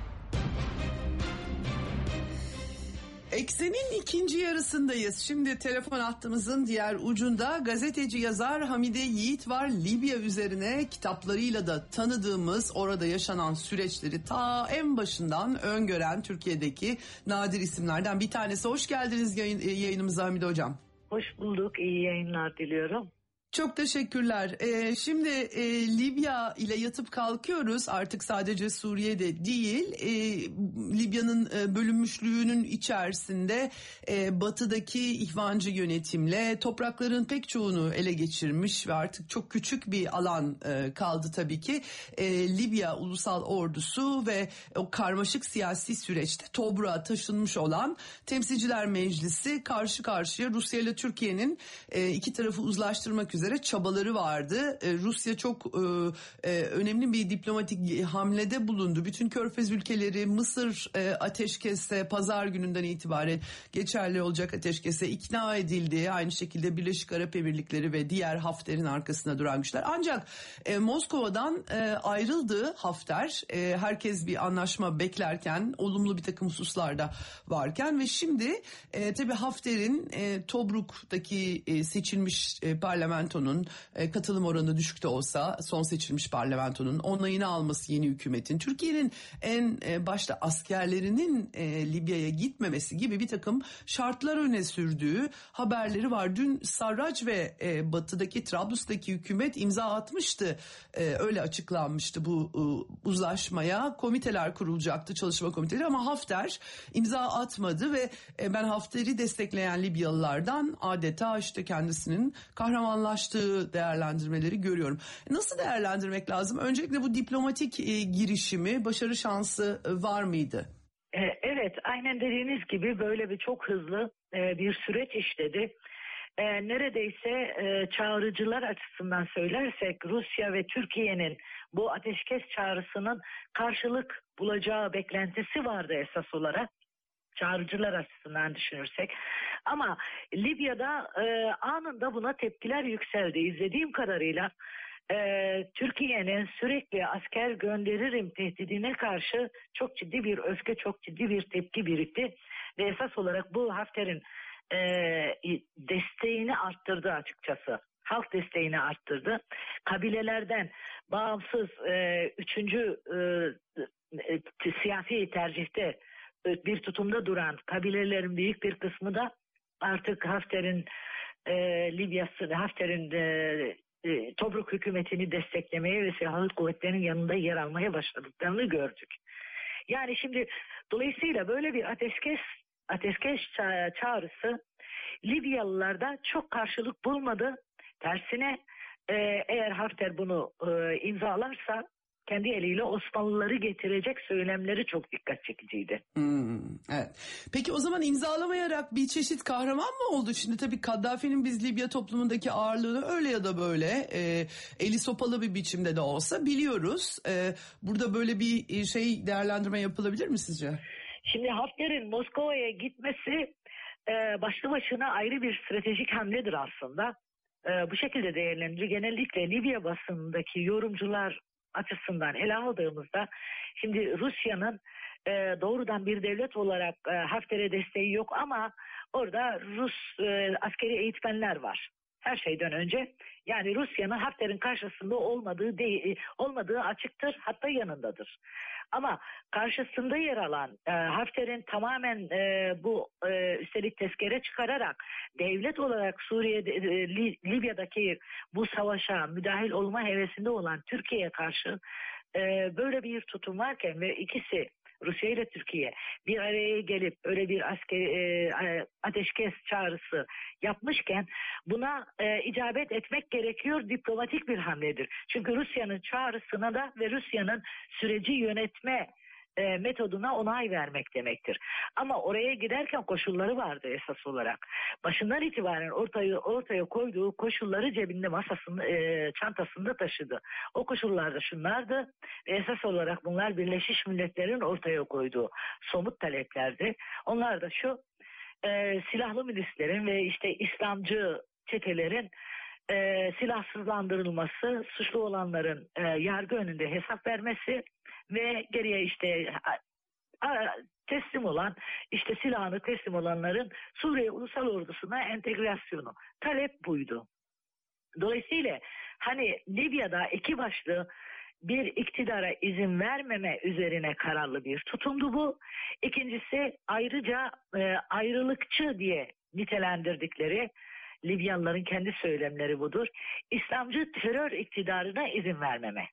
Eksen'in ikinci yarısındayız. Şimdi telefon hattımızın diğer ucunda gazeteci yazar Hamide Yiğit var. Libya üzerine kitaplarıyla da tanıdığımız, orada yaşanan süreçleri ta en başından öngören Türkiye'deki nadir isimlerden bir tanesi. Hoş geldiniz yayın, yayınımıza Hamide Hocam. Hoş bulduk. İyi yayınlar diliyorum. Çok teşekkürler. Ee, şimdi e, Libya ile yatıp kalkıyoruz. Artık sadece Suriye'de değil. E, Libya'nın e, bölünmüşlüğünün içerisinde e, batıdaki ihvancı yönetimle toprakların pek çoğunu ele geçirmiş ve artık çok küçük bir alan e, kaldı tabii ki. E, Libya Ulusal Ordusu ve o karmaşık siyasi süreçte Tobruk'a taşınmış olan Temsilciler Meclisi karşı karşıya Rusya ile Türkiye'nin e, iki tarafı uzlaştırmak üzere üzere çabaları vardı. E, Rusya çok e, e, önemli bir diplomatik hamlede bulundu. Bütün Körfez ülkeleri Mısır e, ateşkese pazar gününden itibaren geçerli olacak ateşkese ikna edildi. Aynı şekilde Birleşik Arap Emirlikleri ve diğer Hafter'in arkasında duran güçler. Ancak e, Moskova'dan e, ayrıldı Hafter. E, herkes bir anlaşma beklerken, olumlu bir takım hususlarda varken ve şimdi e, tabii Hafter'in e, Tobruk'taki e, seçilmiş e, parlamentonun e, katılım oranı düşük de olsa son seçilmiş parlamentonun onayını alması yeni hükümetin, Türkiye'nin en e, başta askerlerinin e, Libya'ya gitmemesi gibi bir takım şartlar öne sürdüğü haberleri var. Dün Sarraç ve e, batıdaki Trablus'taki hükümet imza atmıştı. E, öyle açıklanmıştı bu e, uzlaşmaya. Komiteler kurulacaktı, çalışma komiteleri, ama Hafter imza atmadı ve e, ben Hafter'i destekleyen Libyalılardan adeta işte kendisinin kahramanlaştığı değerlendirmeleri görüyorum. Nasıl değerlendirmek lazım? Öncelikle bu diplomatik e, girişimi, başarı şansı e, var mıydı? Evet, aynen dediğiniz gibi böyle bir çok hızlı bir süreç işledi. Neredeyse çağrıcılar açısından söylersek Rusya ve Türkiye'nin bu ateşkes çağrısının karşılık bulacağı beklentisi vardı esas olarak. Çağrıcılar açısından düşünürsek. Ama Libya'da e, anında buna tepkiler yükseldi. İzlediğim kadarıyla e, Türkiye'nin sürekli asker gönderirim tehdidine karşı çok ciddi bir öfke, çok ciddi bir tepki birikti. Ve esas olarak bu Hafter'in e, desteğini arttırdı açıkçası. Halk desteğini arttırdı. Kabilelerden bağımsız e, üçüncü e, e, siyasi tercihte bir tutumda duran kabilelerin büyük bir kısmı da artık Hafter'in e, Libya'sı, Hafter'in e, e, Tobruk hükümetini desteklemeye ve silahlı kuvvetlerin yanında yer almaya başladıklarını gördük. Yani şimdi dolayısıyla böyle bir ateşkes ateşkes ça- çağrısı Libyalılarda çok karşılık bulmadı. Tersine e, eğer Hafter bunu e, imzalarsa kendi eliyle Osmanlıları getirecek söylemleri çok dikkat çekiciydi. Hmm, evet. Peki o zaman imzalamayarak bir çeşit kahraman mı oldu? Şimdi tabii Kaddafi'nin biz Libya toplumundaki ağırlığını öyle ya da böyle e, eli sopalı bir biçimde de olsa biliyoruz. E, burada böyle bir şey değerlendirme yapılabilir mi sizce? Şimdi Hafter'in Moskova'ya gitmesi e, başlı başına ayrı bir stratejik hamledir aslında. E, bu şekilde değerlendirilir. Genellikle Libya basınındaki yorumcular açısından ele aldığımızda şimdi Rusya'nın e, doğrudan bir devlet olarak e, Hafter'e desteği yok ama orada Rus e, askeri eğitmenler var. Her şeyden önce yani Rusya'nın Hafter'in karşısında olmadığı de, olmadığı açıktır, hatta yanındadır. Ama karşısında yer alan e, Hafter'in tamamen e, bu e, üstelik tezkere çıkararak devlet olarak Suriye'de, e, Libya'daki bu savaşa müdahil olma hevesinde olan Türkiye'ye karşı e, böyle bir tutum varken ve ikisi Rusya ile Türkiye bir araya gelip öyle bir asker e, ateşkes çağrısı yapmışken buna e, icabet etmek gerekiyor, diplomatik bir hamledir. Çünkü Rusya'nın çağrısına da ve Rusya'nın süreci yönetme e, metoduna onay vermek demektir. Ama oraya giderken koşulları vardı esas olarak. Başından itibaren ortaya ortaya koyduğu koşulları cebinde masasında, e, çantasında taşıdı. O koşullarda şunlardı. Esas olarak bunlar Birleşmiş Milletler'in ortaya koyduğu somut taleplerdi. Onlar da şu: e, silahlı milislerin ve işte İslamcı çetelerin e, silahsızlandırılması, suçlu olanların e, yargı önünde hesap vermesi ve geriye işte a, a, teslim olan, işte silahını teslim olanların Suriye Ulusal Ordusu'na entegrasyonu. Talep buydu. Dolayısıyla hani Libya'da iki başlı bir iktidara izin vermeme üzerine kararlı bir tutumdu bu. İkincisi ayrıca e, ayrılıkçı diye nitelendirdikleri Libyalıların kendi söylemleri budur. İslamcı terör iktidarına izin vermeme.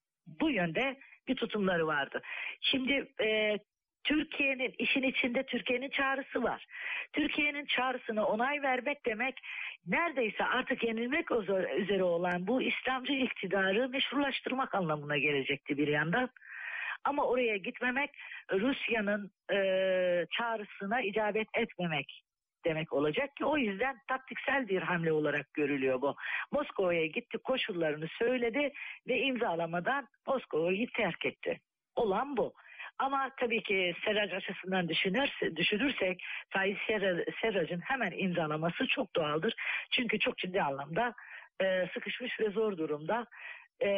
Bu yönde bir tutumları vardı. Şimdi e, Türkiye'nin işin içinde Türkiye'nin çağrısı var. Türkiye'nin çağrısına onay vermek demek neredeyse artık yenilmek üzere olan bu İslamcı iktidarı meşrulaştırmak anlamına gelecekti bir yandan. Ama oraya gitmemek Rusya'nın e, çağrısına icabet etmemek demek olacak ki o yüzden taktiksel bir hamle olarak görülüyor bu. Moskova'ya gitti, koşullarını söyledi ve imzalamadan Moskova'yı terk etti. Olan bu. Ama tabii ki Seraj açısından düşünürse, düşünürsek Faiz Seraj'ın hemen imzalaması çok doğaldır. Çünkü çok ciddi anlamda e, sıkışmış ve zor durumda. E,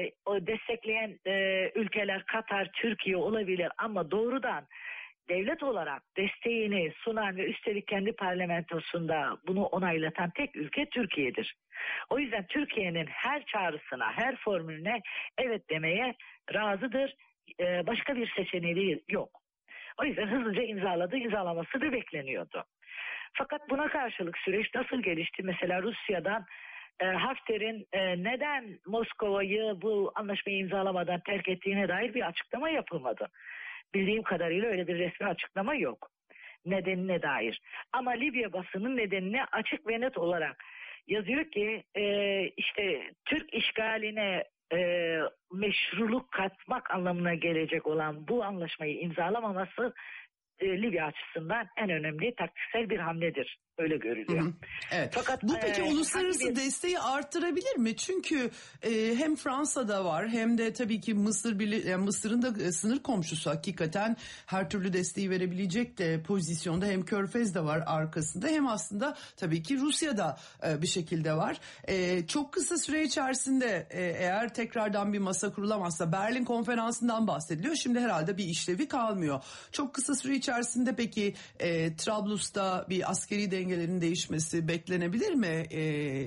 o destekleyen e, ülkeler Katar, Türkiye olabilir ama doğrudan devlet olarak desteğini sunan ve üstelik kendi parlamentosunda bunu onaylatan tek ülke Türkiye'dir. O yüzden Türkiye'nin her çağrısına, her formülüne evet demeye razıdır. Ee, başka bir seçeneği yok. O yüzden hızlıca imzaladı, imzalaması da bekleniyordu. Fakat buna karşılık süreç nasıl gelişti? Mesela Rusya'dan e, Hafter'in e, neden Moskova'yı bu anlaşmayı imzalamadan terk ettiğine dair bir açıklama yapılmadı. Bildiğim kadarıyla öyle bir resmi açıklama yok. Nedenine dair. Ama Libya basının nedenini açık ve net olarak yazıyor ki e, işte Türk işgaline e, meşruluk katmak anlamına gelecek olan bu anlaşmayı imzalamaması e, Libya açısından en önemli taktiksel bir hamledir. Öyle görülüyor. Hı hı. Evet. Fakat bu peki e, uluslararası bir... desteği artırabilir mi? Çünkü e, hem Fransa'da var hem de tabii ki Mısır yani Mısır'ın da e, sınır komşusu hakikaten her türlü desteği verebilecek de pozisyonda, hem Körfez de var arkasında, hem aslında tabii ki Rusya'da e, bir şekilde var. E, çok kısa süre içerisinde e, eğer tekrardan bir masa kurulamazsa, Berlin konferansından bahsediliyor. Şimdi herhalde bir işlevi kalmıyor. Çok kısa süre içerisinde peki e, Trablus'ta bir askeri denge dengelerin değişmesi beklenebilir mi? Ee,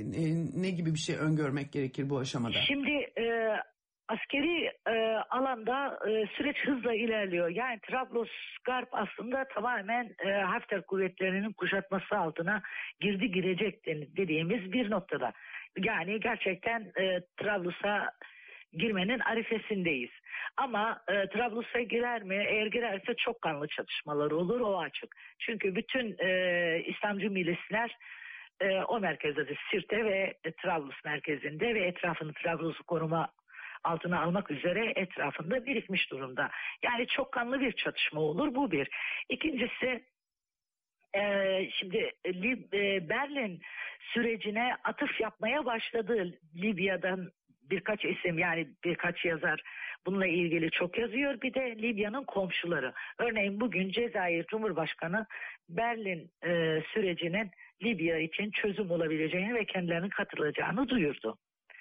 ne gibi bir şey öngörmek gerekir bu aşamada? Şimdi e, askeri e, alanda e, süreç hızla ilerliyor. Yani Trablusgarp aslında tamamen e, Hafter kuvvetlerinin kuşatması altına girdi girecek dediğimiz bir noktada. Yani gerçekten e, Trablus'a girmenin arifesindeyiz. Ama e, Trablus'a girer mi? Eğer girerse çok kanlı çatışmalar olur, o açık. Çünkü bütün e, İslamcı milisler e, o merkezde, Sirte ve e, Trablus merkezinde ve etrafını Trablus'u koruma altına almak üzere etrafında birikmiş durumda. Yani çok kanlı bir çatışma olur, bu bir. İkincisi, e, şimdi Lib, e, Berlin sürecine atıf yapmaya başladı. Libya'dan birkaç isim, yani birkaç yazar bununla ilgili çok yazıyor. Bir de Libya'nın komşuları. Örneğin bugün Cezayir Cumhurbaşkanı Berlin e, sürecinin Libya için çözüm olabileceğini ve kendilerinin katılacağını duyurdu.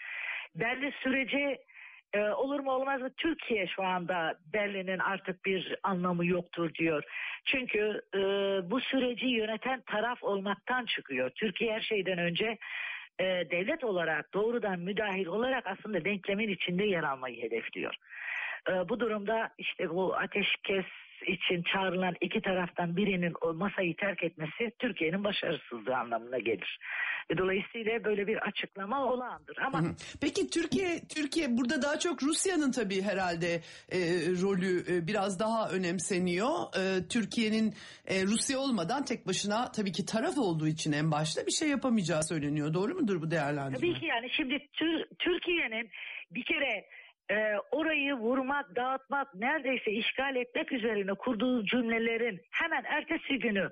Berlin süreci e, olur mu olmaz mı? Türkiye şu anda Berlin'in artık bir anlamı yoktur diyor. Çünkü e, bu süreci yöneten taraf olmaktan çıkıyor. Türkiye her şeyden önce e, devlet olarak doğrudan müdahil olarak aslında denklemin içinde yer almayı hedefliyor. E, bu durumda işte bu ateşkes için çağrılan iki taraftan birinin o masayı terk etmesi Türkiye'nin başarısızlığı anlamına gelir. E, dolayısıyla böyle bir açıklama olağandır. Ama hı hı. Peki Türkiye Türkiye burada daha çok Rusya'nın tabii herhalde e, rolü e, biraz daha önemseniyor. E, Türkiye'nin e, Rusya olmadan tek başına tabii ki taraf olduğu için en başta bir şey yapamayacağı söyleniyor. Doğru mudur bu değerlendirme? Tabii ki, yani şimdi tür, Türkiye'nin bir kere e, orayı vurmak, dağıtmak, neredeyse işgal etmek üzerine kurduğu cümlelerin hemen ertesi günü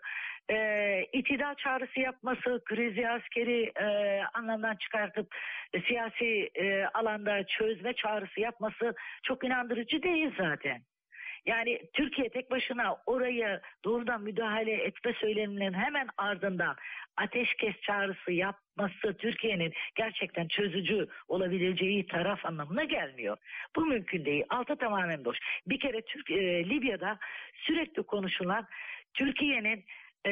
e, itidal çağrısı yapması, krizi askeri e, anlamdan çıkartıp e, siyasi e, alanda çözme çağrısı yapması çok inandırıcı değil zaten. Yani Türkiye tek başına oraya doğrudan müdahale etme söylemlerinin hemen ardından ateşkes çağrısı yapması Türkiye'nin gerçekten çözücü olabileceği taraf anlamına gelmiyor. Bu mümkün değil. Altı tamamen boş. Bir kere Türk, e, Libya'da sürekli konuşulan Türkiye'nin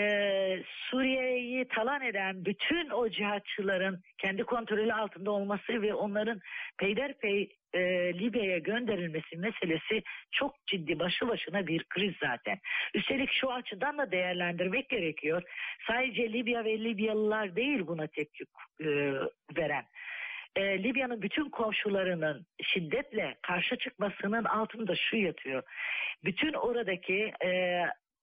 Ee, Suriye'yi talan eden bütün o cihatçıların kendi kontrolü altında olması ve onların peyderpey e, Libya'ya gönderilmesi meselesi çok ciddi, başlı başına bir kriz zaten. Üstelik şu açıdan da değerlendirmek gerekiyor. Sadece Libya ve Libyalılar değil buna tepki e, veren. E, Libya'nın bütün komşularının şiddetle karşı çıkmasının altında şu yatıyor. Bütün oradaki e,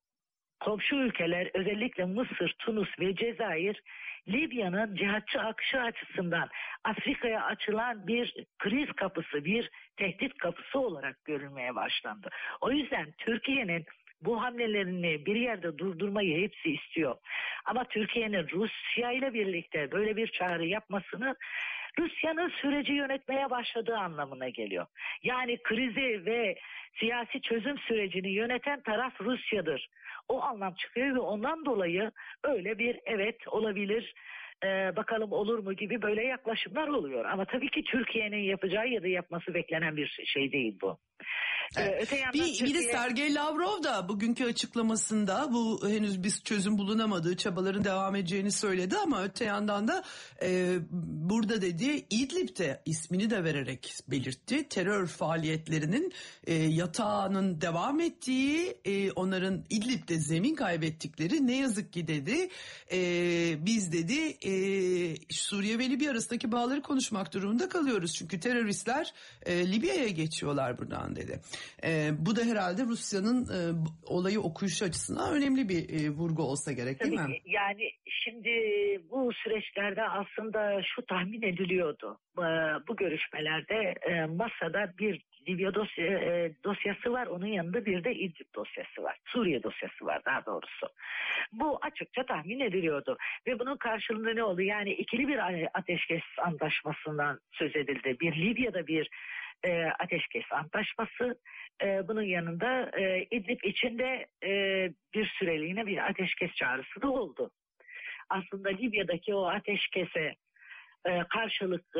komşu ülkeler, özellikle Mısır, Tunus ve Cezayir, Libya'nın cihatçı akışı açısından Afrika'ya açılan bir kriz kapısı, bir tehdit kapısı olarak görülmeye başlandı. O yüzden Türkiye'nin bu hamlelerini bir yerde durdurmayı hepsi istiyor. Ama Türkiye'nin Rusya ile birlikte böyle bir çağrı yapmasını Rusya'nın süreci yönetmeye başladığı anlamına geliyor. Yani krizi ve siyasi çözüm sürecini yöneten taraf Rusya'dır. O anlam çıkıyor ve ondan dolayı öyle bir evet olabilir, Ee, bakalım olur mu gibi böyle yaklaşımlar oluyor. Ama tabii ki Türkiye'nin yapacağı ya da yapması beklenen bir şey değil bu. Evet. Öte yandan bir, Türkiye... bir de Sergey Lavrov da bugünkü açıklamasında bu henüz bir çözüm bulunamadığı, çabaların devam edeceğini söyledi ama öte yandan da e, burada dediği İdlib'de ismini de vererek belirtti. Terör faaliyetlerinin e, yatağının devam ettiği, e, onların İdlib'de zemin kaybettikleri ne yazık ki dedi. E, biz dedi e, Suriye ve Libya arasındaki bağları konuşmak durumunda kalıyoruz. Çünkü teröristler e, Libya'ya geçiyorlar buradan dedi. E, bu da herhalde Rusya'nın e, olayı okuyuşu açısından önemli bir e, vurgu olsa gerek değil Tabii mi? ki. Yani şimdi bu süreçlerde aslında şu tahmin ediliyordu. E, bu görüşmelerde e, masada bir Libya dosya, e, dosyası var. Onun yanında bir de İdlib dosyası var. Suriye dosyası var daha doğrusu. Bu açıkça tahmin ediliyordu. Ve bunun karşılığında ne oldu? Yani ikili bir ateşkes antlaşmasından söz edildi. Bir Libya'da bir E, ateşkes antlaşması, e, bunun yanında e, İdlib içinde e, bir süreliğine bir ateşkes çağrısı da oldu. Aslında Libya'daki o ateşkese e, karşılık e,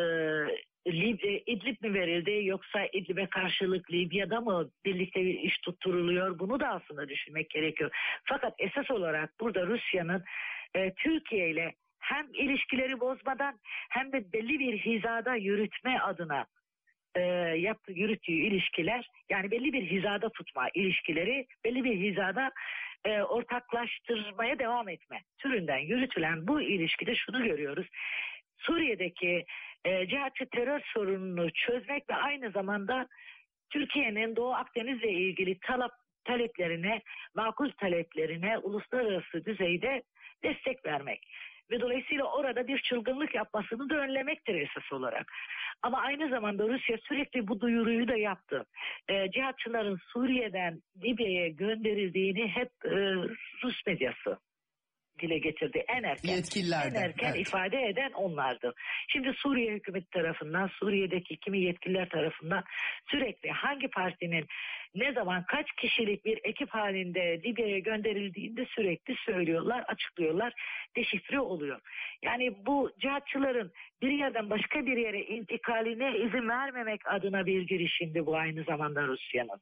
Lib- İdlib mi verildi yoksa İdlib'e karşılık Libya'da mı birlikte bir iş tutturuluyor? Bunu da aslında düşünmek gerekiyor. Fakat esas olarak burada Rusya'nın e, Türkiye ile hem ilişkileri bozmadan hem de belli bir hizada yürütme adına E, yaptığı, yürüttüğü ilişkiler, yani belli bir hizada tutma ilişkileri, belli bir hizada e, ortaklaştırmaya devam etme türünden yürütülen bu ilişkide şunu görüyoruz. Suriye'deki e, cihatçı terör sorununu çözmek ve aynı zamanda Türkiye'nin Doğu Akdeniz'le ilgili talep, taleplerine, makul taleplerine uluslararası düzeyde destek vermek. Ve dolayısıyla orada bir çılgınlık yapmasını da önlemektir esas olarak. Ama aynı zamanda Rusya sürekli bu duyuruyu da yaptı. E, cihatçıların Suriye'den Libya'ya gönderildiğini hep e, Rus medyası dile getirdi. En erken, en erken evet. ifade eden onlardı. Şimdi Suriye hükümeti tarafından, Suriye'deki kimi yetkililer tarafından sürekli hangi partinin ne zaman kaç kişilik bir ekip halinde Libya'ya gönderildiğinde sürekli söylüyorlar, açıklıyorlar, deşifre oluyor. Yani bu cihatçıların bir yerden başka bir yere intikaline izin vermemek adına bir girişimdi bu aynı zamanda Rusya'nın.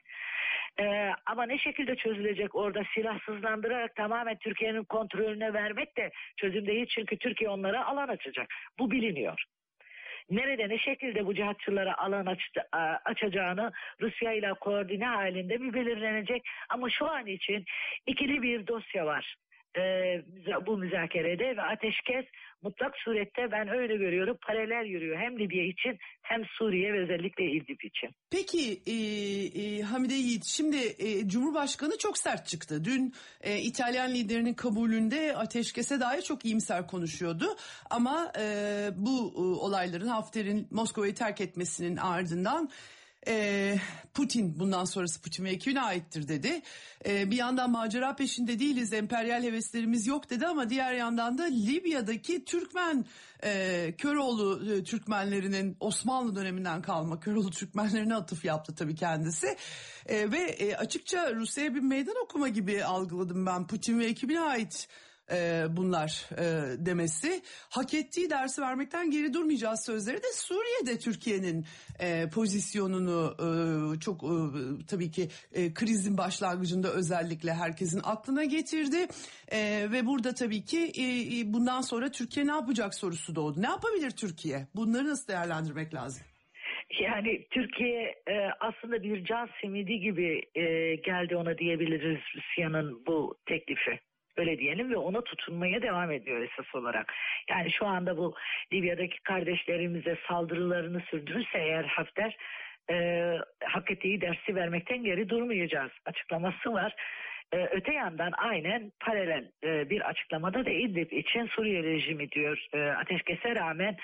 Ee, ama ne şekilde çözülecek orada silahsızlandırarak tamamen Türkiye'nin kontrolüne vermek de çözüm değil, çünkü Türkiye onlara alan açacak. Bu biliniyor. Nerede ne şekilde bu cihatçılara alan aç, açacağını Rusya ile koordine halinde mi belirlenecek? Ama şu an için ikili bir dosya var ee, bu müzakerede ve ateşkes mutlak surette, ben öyle görüyorum, paralel yürüyor. Hem Libya için hem Suriye ve özellikle İdlib için. Peki e, e, Hamide Yiğit, şimdi e, Cumhurbaşkanı çok sert çıktı. Dün e, İtalyan liderinin kabulünde ateşkese dair çok iyimser konuşuyordu. Ama e, bu e, olayların, Hafter'in Moskova'yı terk etmesinin ardından Ee, Putin, bundan sonrası Putin ve ekibine aittir dedi. Ee, bir yandan macera peşinde değiliz, emperyal heveslerimiz yok dedi ama diğer yandan da Libya'daki Türkmen e, Köroğlu e, Türkmenlerinin Osmanlı döneminden kalma Köroğlu Türkmenlerine atıf yaptı tabii kendisi. E, ve e, açıkça Rusya'ya bir meydan okuma gibi algıladım ben Putin ve ekibine ait E, bunlar e, demesi. Hak ettiği dersi vermekten geri durmayacağız sözleri de Suriye'de Türkiye'nin e, pozisyonunu e, çok e, tabii ki e, krizin başlangıcında özellikle herkesin aklına getirdi. E, ve burada tabii ki e, bundan sonra Türkiye ne yapacak sorusu doğdu. Ne yapabilir Türkiye? Bunları nasıl değerlendirmek lazım? Yani Türkiye e, aslında bir can simidi gibi e, geldi ona diyebiliriz Rusya'nın bu teklifi. Öyle diyelim ve ona tutunmaya devam ediyor esas olarak. Yani şu anda bu Libya'daki kardeşlerimize saldırılarını sürdürürse eğer Hafter, e, hak ettiği dersi vermekten geri durmayacağız açıklaması var. E, öte yandan aynen paralel e, bir açıklamada da İdlib için Suriye rejimi diyor e, ateşkese rağmen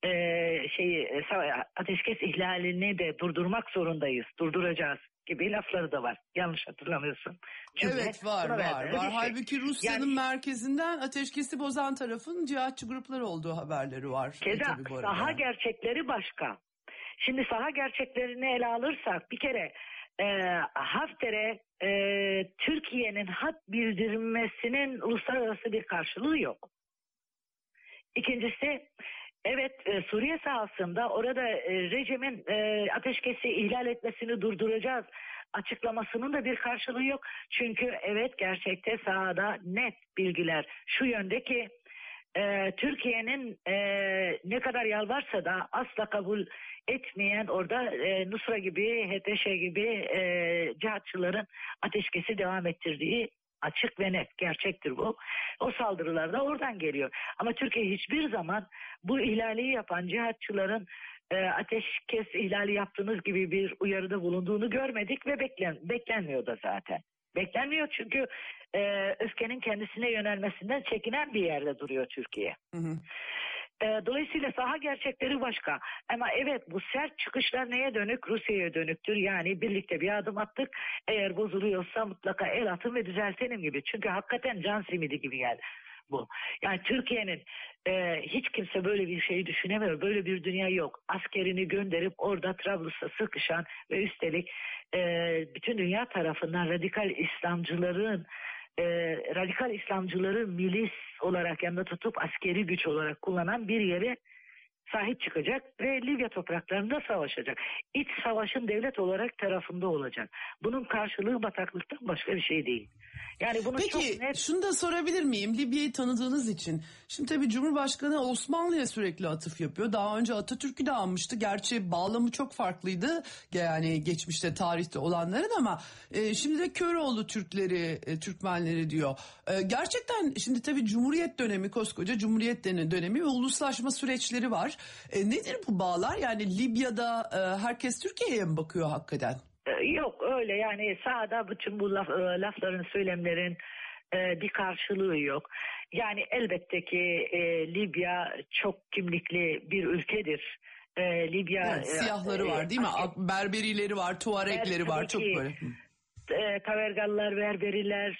e, şeyi ateşkes ihlalini de durdurmak zorundayız, durduracağız gibi lafları da var. Yanlış hatırlamıyorsun. Cümle. Evet var var var. Şey. Halbuki Rusya'nın yani, merkezinden ateşkesi bozan tarafın cihatçı grupları olduğu haberleri var. Keza e, saha gerçekleri başka. Şimdi saha gerçeklerini ele alırsak bir kere e, Hafter'e e, Türkiye'nin hat bildirmesinin uluslararası bir karşılığı yok. İkincisi evet e, Suriye sahasında orada e, rejimin e, ateşkesi ihlal etmesini durduracağız açıklamasının da bir karşılığı yok. Çünkü evet gerçekte sahada net bilgiler şu yönde ki e, Türkiye'nin e, ne kadar yalvarsa da asla kabul etmeyen orada e, Nusra gibi, H T Ş gibi e, cihatçıların ateşkesi devam ettirdiği açık ve net, gerçektir bu. O saldırılar da oradan geliyor. Ama Türkiye hiçbir zaman bu ihlali yapan cihatçıların e, ateşkes ihlali yaptığınız gibi bir uyarıda bulunduğunu görmedik ve beklen, beklenmiyor da zaten. Beklenmiyor çünkü e, öfkenin kendisine yönelmesinden çekinen bir yerde duruyor Türkiye. Hı hı. Dolayısıyla saha gerçekleri başka. Ama evet bu sert çıkışlar neye dönük? Rusya'ya dönüktür. Yani birlikte bir adım attık. Eğer bozuluyorsa mutlaka el atın ve düzeltelim gibi. Çünkü hakikaten can simidi gibi geldi bu. Yani Türkiye'nin e, hiç kimse böyle bir şeyi düşünemiyor. Böyle bir dünya yok. Askerini gönderip orada Trablus'a sıkışan ve üstelik e, bütün dünya tarafından radikal İslamcıların E, radikal İslamcıları milis olarak yanında tutup askeri güç olarak kullanan bir yere sahip çıkacak ve Libya topraklarında savaşacak. İç savaşın devlet olarak tarafında olacak. Bunun karşılığı bataklıktan başka bir şey değil. Yani bunu Peki çok net... şunu da sorabilir miyim? Libya'yı tanıdığınız için. Şimdi tabii Cumhurbaşkanı Osmanlı'ya sürekli atıf yapıyor. Daha önce Atatürk'ü de almıştı. Gerçi bağlamı çok farklıydı. Yani geçmişte tarihte olanların ama e, şimdi de Köroğlu Türkleri, e, Türkmenleri diyor. E, gerçekten şimdi tabii Cumhuriyet dönemi, koskoca Cumhuriyet dönemi ve uluslaşma süreçleri var. E, nedir bu bağlar? Yani Libya'da e, herkes Türkiye'ye mi bakıyor hakikaten? Yok öyle yani sahada bütün bu laf, lafların, söylemlerin e, bir karşılığı yok. Yani elbette ki e, Libya çok kimlikli bir ülkedir. E, Libya evet, siyahları e, var değil mi? Asker, Berberileri var, Tuaregleri var, çok böyle. E, Tavergalılar, Berberiler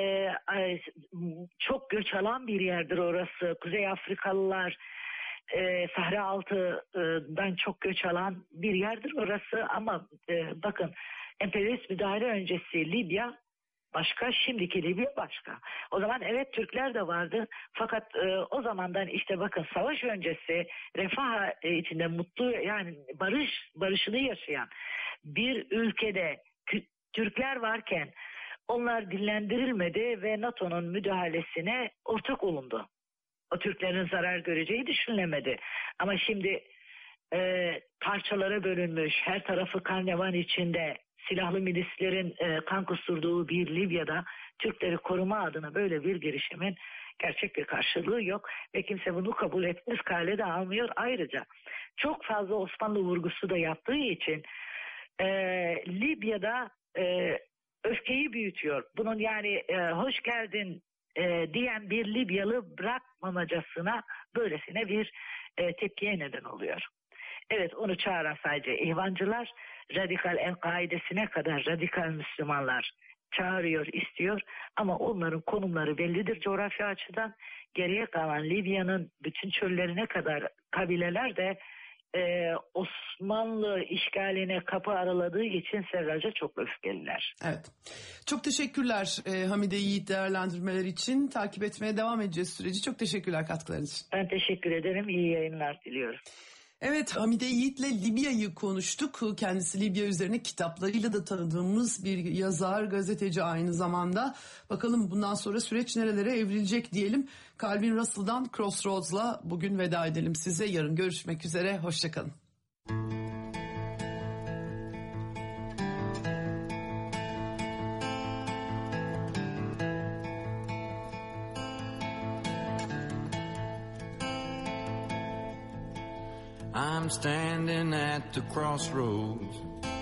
e, çok göç alan bir yerdir orası. Kuzey Afrikalılar e, Sahra Altı'dan çok göç alan bir yerdir orası ama e, bakın emperyalist müdahale öncesi Libya başka, şimdiki Libya başka. O zaman evet Türkler de vardı fakat e, o zamandan işte bakın savaş öncesi refah e, içinde mutlu yani barış barışını yaşayan bir ülkede Türkler varken onlar dillendirilmedi ve NATO'nun müdahalesine ortak olundu. O Türklerin zarar göreceği düşünülemedi. Ama şimdi e, parçalara bölünmüş, her tarafı karnevan içinde silahlı milislerin e, kan kusturduğu bir Libya'da Türkleri koruma adına böyle bir girişimin gerçek bir karşılığı yok. Ve kimse bunu kabul etmez, kale de almıyor. Ayrıca çok fazla Osmanlı vurgusu da yaptığı için e, Libya'da e, öfkeyi büyütüyor. Bunun yani e, hoş geldin E, diyen bir Libyalı bırakmamacasına böylesine bir e, tepkiye neden oluyor. Evet onu çağıran sadece ihvancılar, radikal El-Kaide'sine kadar radikal Müslümanlar çağırıyor, istiyor ama onların konumları bellidir coğrafya açıdan. Geriye kalan Libya'nın bütün çöllerine kadar kabileler de Ee, Osmanlı işgaline kapı araladığı için Serrac'a çok öfkeliler. Evet. Çok teşekkürler e, Hamide Yiğit değerlendirmeler için. Takip etmeye devam edeceğiz süreci. Çok teşekkürler katkılarınız için. Ben teşekkür ederim. İyi yayınlar diliyorum. Evet, Hamide Yiğit'le Libya'yı konuştuk. Kendisi Libya üzerine kitaplarıyla da tanıdığımız bir yazar, gazeteci aynı zamanda. Bakalım bundan sonra süreç nerelere evrilecek diyelim. Calvin Russell'dan Crossroads'la bugün veda edelim size. Yarın görüşmek üzere, hoşçakalın. I'm standing at the crossroads.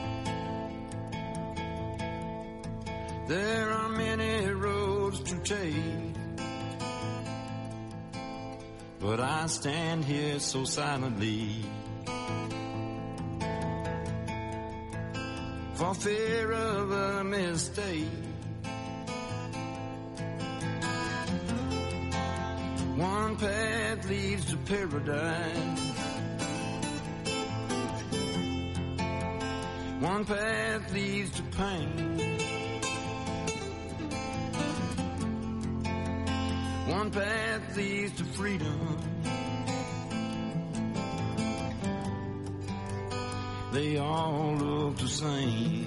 There are many roads to take. but I stand here so silently for fear of a mistake. One path leads to paradise, one path leads to pain, one path leads to freedom. They all look the same.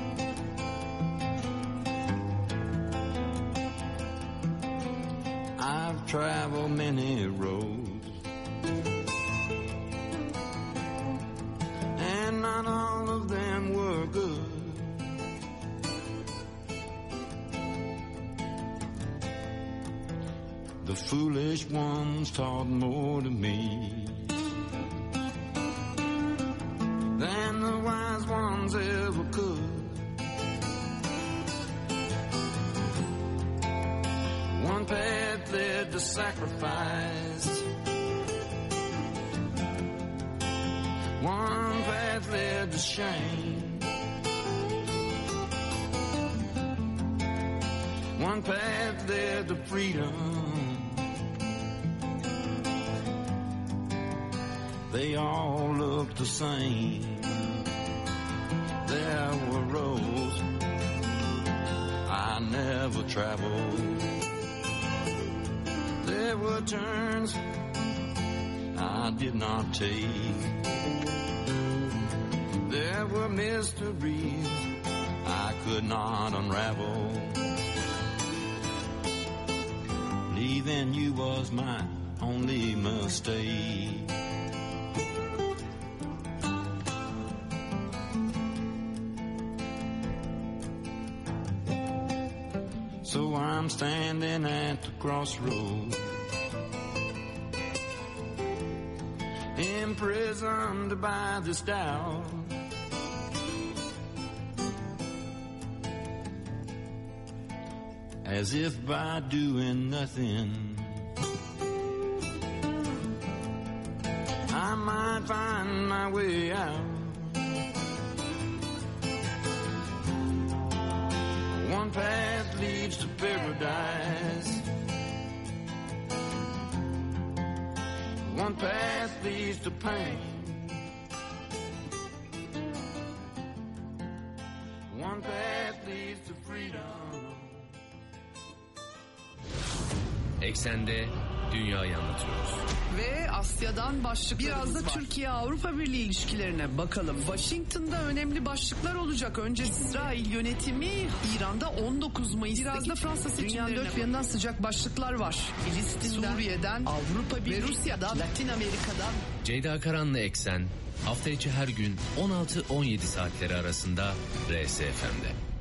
I've traveled many roads, and not all of them were good. The foolish ones taught more to me than the wise ones ever could. One path led to sacrifice, one path led to shame, one path led to freedom. They all look the same. There were roads I never traveled, there were turns I did not take, there were mysteries I could not unravel. Leaving you was my only mistake. So I'm standing at the crossroads, imprisoned by this doubt. As if by doing nothing I might find my way out. One path leads to paradise, one path leads to pain, one path leads to freedom. Eksende dünyayı anlatıyoruz. Ve Asya'dan başlıklarımız Biraz da var. Türkiye-Avrupa Birliği ilişkilerine bakalım. Washington'da önemli başlıklar olacak. Önce İsrail yönetimi İran'da on dokuz Mayıs'taki Biraz da Fransa dünyanın seçimlerine dört bir yanından sıcak başlıklar var. Filistin'den, Suriye'den, Avrupa Birliği ve Rusya'dan, Latin Amerika'dan. Ceyda Karan'la Eksen hafta içi her gün on altı on yedi saatleri arasında R S F M'de.